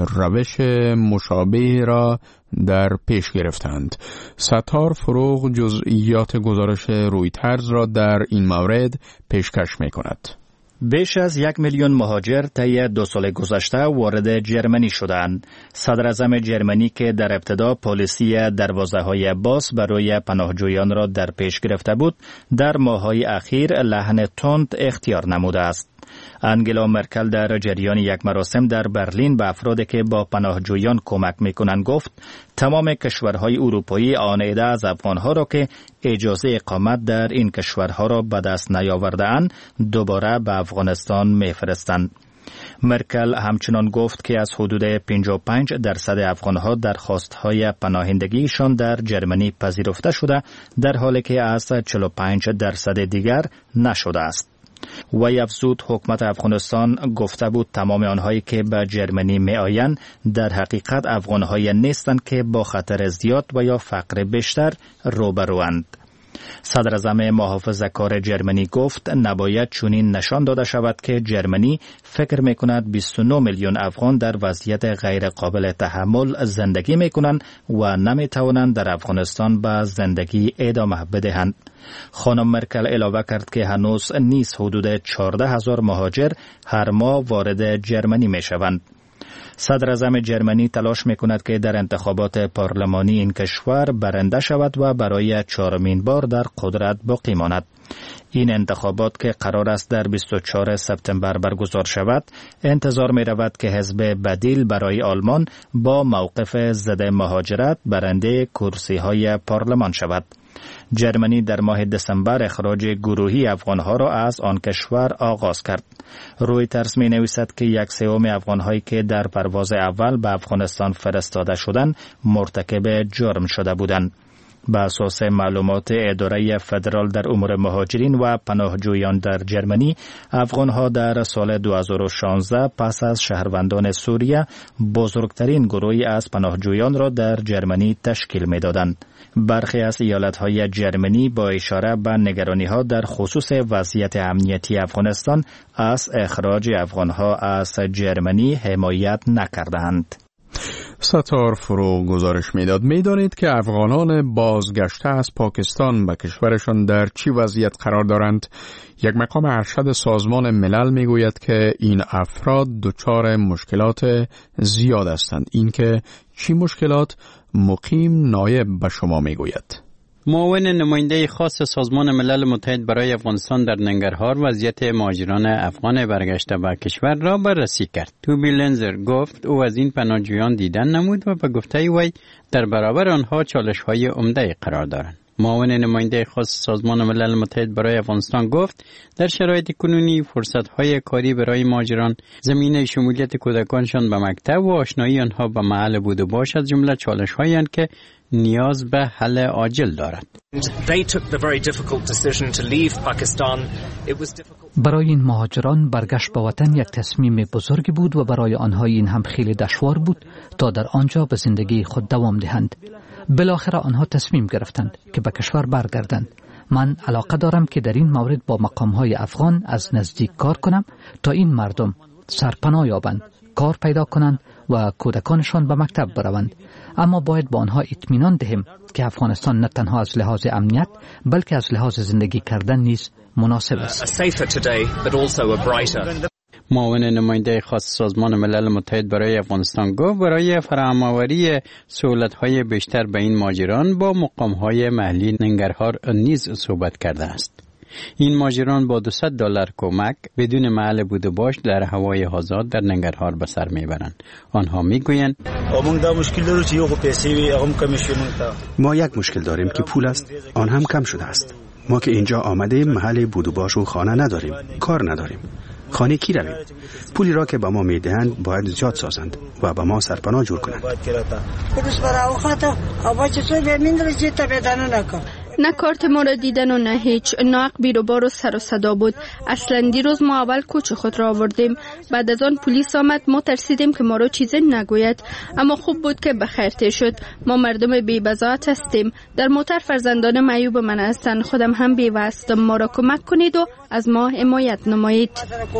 روش مشابه را در پیش گرفتند. ستار فروغ جزئیات گزارش رویترز را در این مورد پیشکش می کند. بیش از یک میلیون مهاجر طی دو سال گذشته وارد جرمنی شدند. صدر اعظم جرمنی که در ابتدا پالیسی دروازه‌های باز برای پناهجویان را در پیش گرفته بود، در ماه‌های اخیر لحن تند اختیار نموده است. انگلا مرکل در جریان یک مراسم در برلین به افرادی که با پناهجویان کمک میکنند گفت تمام کشورهای اروپایی آن عده از افغانها را که اجازه اقامت در این کشورها را به دست نیاورده‌اند دوباره به افغانستان میفرستند. مرکل همچنان گفت که از حدود پنجاه و پنج درصد افغانها درخواستهای پناهندگیشان در جرمنی پذیرفته شده، در حالی که از چهل و پنج درصد دیگر نشده است. و افزود حکومت افغانستان گفته بود تمام آنهایی که به جرمنی می آیند در حقیقت افغانهایی نیستند که با خطر زیاد و یا فقر بیشتر روبروند. صدر اعظم محافظه‌کار جرمنی گفت نباید چنین نشان داده شود که جرمنی فکر می کند بیست و نه میلیون افغان در وضعیت غیر قابل تحمل زندگی می کنند و نمی توانند در افغانستان به زندگی ادامه بدهند. خانم مرکل علاوه کرد که هنوز نیز حدود چهارده هزار مهاجر هر ماه وارد جرمنی می شوند. صدر اعظم جرمنی تلاش می کند که در انتخابات پارلمانی این کشور برنده شود و برای چهارمین بار در قدرت باقی ماند. این انتخابات که قرار است در بیست و چهارم سپتامبر برگزار شود، انتظار می رود که حزب بدیل برای آلمان با موقف ضد مهاجرت برنده کرسی های پارلمان شود. جرمنی در ماه دسامبر اخراج گروهی افغانها را از آن کشور آغاز کرد. رویترز می نویسد که یک سوم افغانهایی که در پرواز اول به افغانستان فرستاده شدند مرتکب جرم شده بودند. به اساس معلومات اداره فدرال در امور مهاجرین و پناهجویان در جرمنی، افغانها در سال دو هزار و شانزده پس از شهروندان سوریه بزرگترین گروهی از پناهجویان را در جرمنی تشکیل می‌دادند. برخی از ایالت‌های جرمنی با اشاره به نگرانی‌ها در خصوص وضعیت امنیتی افغانستان از اخراج افغانها از جرمنی حمایت نکردند. ستار فروغ گزارش میداد. میدانید که افغانان بازگشته از پاکستان به کشورشان در چی وضعیت قرار دارند؟ یک مقام ارشد سازمان ملل میگوید که این افراد دچار مشکلات زیاد هستند. این که چی مشکلات؟ مقیم نایب به شما میگوید. معاون نماینده خاص سازمان ملل متحد برای افغانستان در ننگرهار وضعیت مهاجران افغان برگشته به کشور را بررسی کرد. توبی لنزر گفت او از این پناهجویان دیدن نمود و به گفته وی در برابر آنها چالش‌های عمده قرار دارند. معاون نماینده خاص سازمان ملل متحد برای افغانستان گفت در شرایط کنونی فرصت‌های کاری برای مهاجران، زمینه شمولیت کودکانشان به مکتب و آشنایی آنها به محل بود و باش از جمله چالش‌هایی اند که نیاز به حل عاجل دارد. برای این مهاجران برگشت به وطن یک تصمیم بزرگی بود و برای آنها این هم خیلی دشوار بود تا در آنجا به زندگی خود دوام دهند. بالاخره آنها تصمیم گرفتند که به کشور برگردند. من علاقه دارم که در این مورد با مقام‌های افغان از نزدیک کار کنم تا این مردم سرپناه یابند، کار پیدا کنند و کودکانشان به مکتب بروند. اما باید با آنها اطمینان دهیم که افغانستان نه تنها از لحاظ امنیت بلکه از لحاظ زندگی کردن نیز مناسب است. معاون نماینده خاص سازمان ملل متحد برای افغانستان گفت برای فراهم‌آوری سهولت‌های بیشتر به این مهاجران با مقام‌های محلی ننگرهار نیز صحبت کرده است. این مهاجران با دویست دلار کمک بدون محل بود و باش در هوای آزاد در ننگرهار به سر میبرند. آنها میگویند ما یک مشکل داریم که پول است، آن هم کم شده است. ما که اینجا آمده محل بود و باش و خانه نداریم، کار نداریم. خانه کی رویم؟ پولی را که به ما میدهند باید زیاد سازند و به ما سرپناه جور کنند. نه کارت ما را دیدن و نه هیچ، ناق بیروبار و سر و صدا بود. اصلا دیروز ما اول کوچ خود را آوردیم، بعد از آن پلیس آمد. ما ترسیدیم که ما را چیزی نگوید، اما خوب بود که بخیر تیر شد. ما مردم بی بضاعت هستیم. در موتر فرزندان معیوب من هستند. خودم هم بیوه هستم. ما را کمک کنید و از ما حمایت نمایید.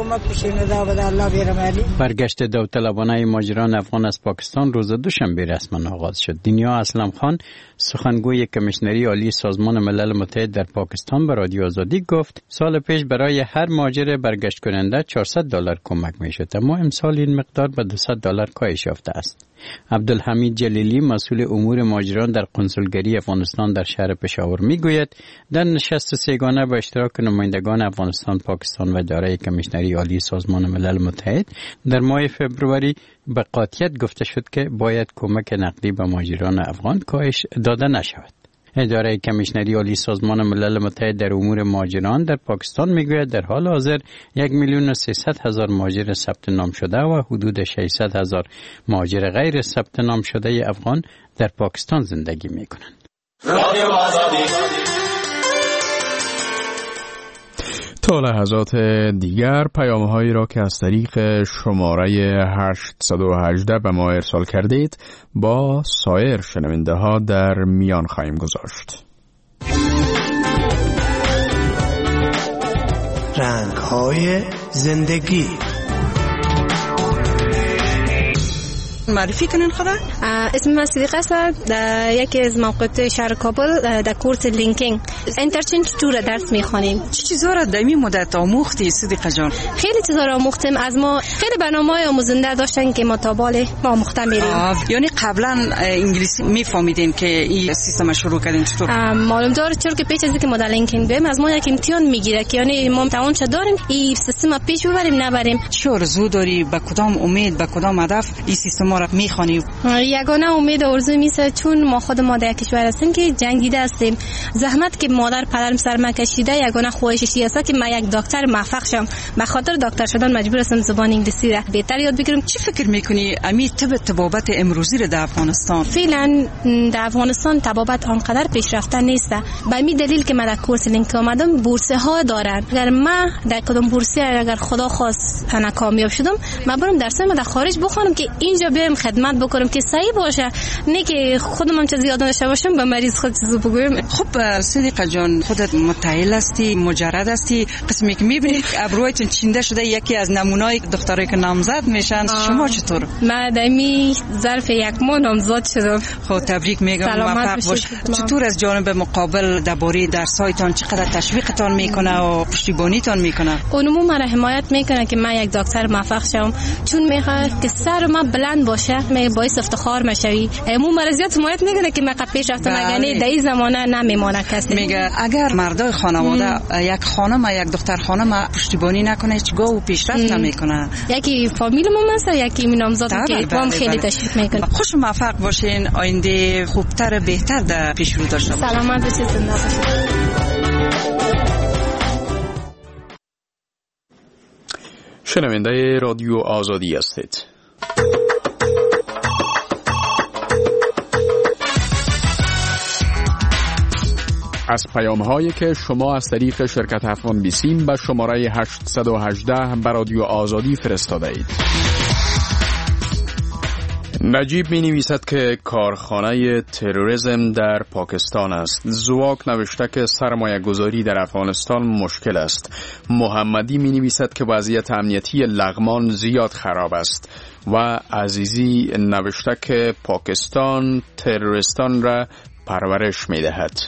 برگشت داوطلبانه مهاجران افغان از پاکستان روز دوشنبه رسما آغاز شد. دنیا اسلم خان، سخنگوی کمیشنری عالی سازمان ملل متحد در پاکستان به رادیو آزادی گفت سال پیش برای هر مهاجر برگشت کننده چهارصد دلار کمک میشد، اما امسال این مقدار به دویست دلار کاهش یافته است. عبدالحمید جلیلی، مسئول امور مهاجران در قنسولگری افغانستان در شهر پشاور میگوید در نشست سه‌گانه با اشتراک نمایندگان افغانستان، پاکستان و اداره کمیشنری عالی سازمان ملل متحد در ماه فبروری به قاطعیت گفته شد که باید کمک نقدی به مهاجران افغان کاهش داده نشود. اداره کمیشنری عالی سازمان ملل متحد در امور مهاجران در پاکستان میگوید در حال حاضر یک میلیون و سیصد هزار مهاجر ثبت نام شده و حدود ششصد هزار مهاجر غیر ثبت نام شده افغان در پاکستان زندگی میکنند. تا لحظات دیگر پیام‌هایی را که از طریق شماره هشتصد و هجده به ما ارسال کردید با سایر شنونده ها در میان خواهیم گذاشت. رنگ‌های زندگی. معرفی کنین خدا؟ اسم من صدیقه است. در یکی از موقعیت شهر کابل در کورس لینکینگ اینترچنج تور درس میخوانیم. چه چیزا را در این مدت آموختی صدیقه جان؟ خیلی چیزا را آموختیم. از ما خیلی برنامه‌های آموزنده داشتن که ما تا بالا ما آموخته میریم. یعنی قبلا انگلیسی میفهمیدین که این سیستم شروع کردین چطور؟ معلوم داره، چون که پیش از اینکه ما در لینکینگ بریم از ما یک امتحان میگیره که یعنی ما امتحان چه داریم این سیستم پیش ببریم نبریم. چه آرزو داری، به کدام امید، به کدام هدف این سیستم را میخوانی؟ یگانه امید آرزو میسه، چون ما خود ما در کشور هستیم که جنگیده هستیم. زحمت که مادر پدرم سر من کشیده، یگانه خواهشی است که من یک دکتر موفق شم. به خاطر دکتر شدن مجبور هستم زبان انگلیسی را بهتر یاد بگیرم. چی فکر میکنی امی طب طبابت امروزی را در افغانستان؟ فعلا در افغانستان طبابت آنقدر پیشرفته نیست. به همین دلیل که من در کورس لینک آمدم بورس ها دارن. اگر من در کدام بورسی اگر خدا خواست انا کامیاب شدم، من برم درس ما در خارج بخونم که اینجا بیام خدمت بکنم که صحیح باشه، نه که خودم هم چه زیاد داشته باشم به مریض خود چیزو بگویم. خب صدیقه جان، خودت متعهل هستی، مجرد هستی، قسمی که میبینی ابروهایتون چینده شده، یکی از نمونای دخترایی که نامزد میشن. شما چطور؟ من دمی ظرف یک ماه نامزد شدم. خب تبریک میگم، موفق باش. چطور از جانب مقابل درباره درسایتان چقدر تشویقتان میکنه و پشتیبانیتان میکنه؟ اونمو مرا حمایت میکنه که من یک دکتر موفق شوم، چون میخواد که سر من بلند باشه باشه می باعث افتخار مشوی. مو مرزیات حمایت میکنه که مقا پیش رفته مگنی در این زمانه نمیمونه کسی. میگه اگر مردای خانواده یک خانم و یک دختر خانم پشتیبانی نکنه هیچ گاه و پیشرفت نمیکنه. یکی فامیل ما مثلا یکی می نامزاد که اقوام خیلی تشویق میکنه. خوش موفق باشین، آینده خوبتر بهتر در پیش رو داشته باشین. سلامت باشید، زنده باشید. شنونده رادیو آزادی هستید. از پیام هایی که شما از طریق شرکت افغان بیسیم به شماره هشت یک هشت به رادیو آزادی فرستاده اید. نجیب می نویسد که کارخانه تروریسم در پاکستان است. زواک نوشته که سرمایه گذاری در افغانستان مشکل است. محمدی می نویسد که وضعیت امنیتی لغمان زیاد خراب است. و عزیزی نوشته که پاکستان تروریستان را پرورش می دهد.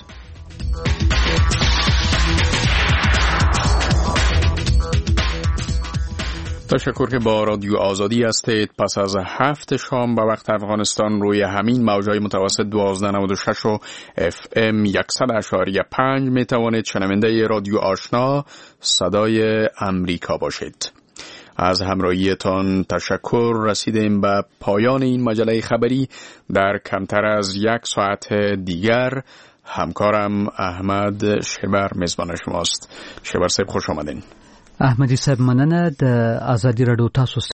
تشکر که با رادیو آزادی هستید. پس از هفت شام به وقت افغانستان روی همین موجای متوسط دوازده نود و شش و اف ام صد اشاری پنج می توانید شنونده رادیو آشنا صدای امریکا باشید. از همراهیتان تشکر. رسیدیم به پایان این مجله خبری. در کمتر از یک ساعت دیگر همکارم احمد شبر میزبان شماست. شبر صاحب خوش آمدین. احمدی صاحب مننه. د آزادی رادیو تاسو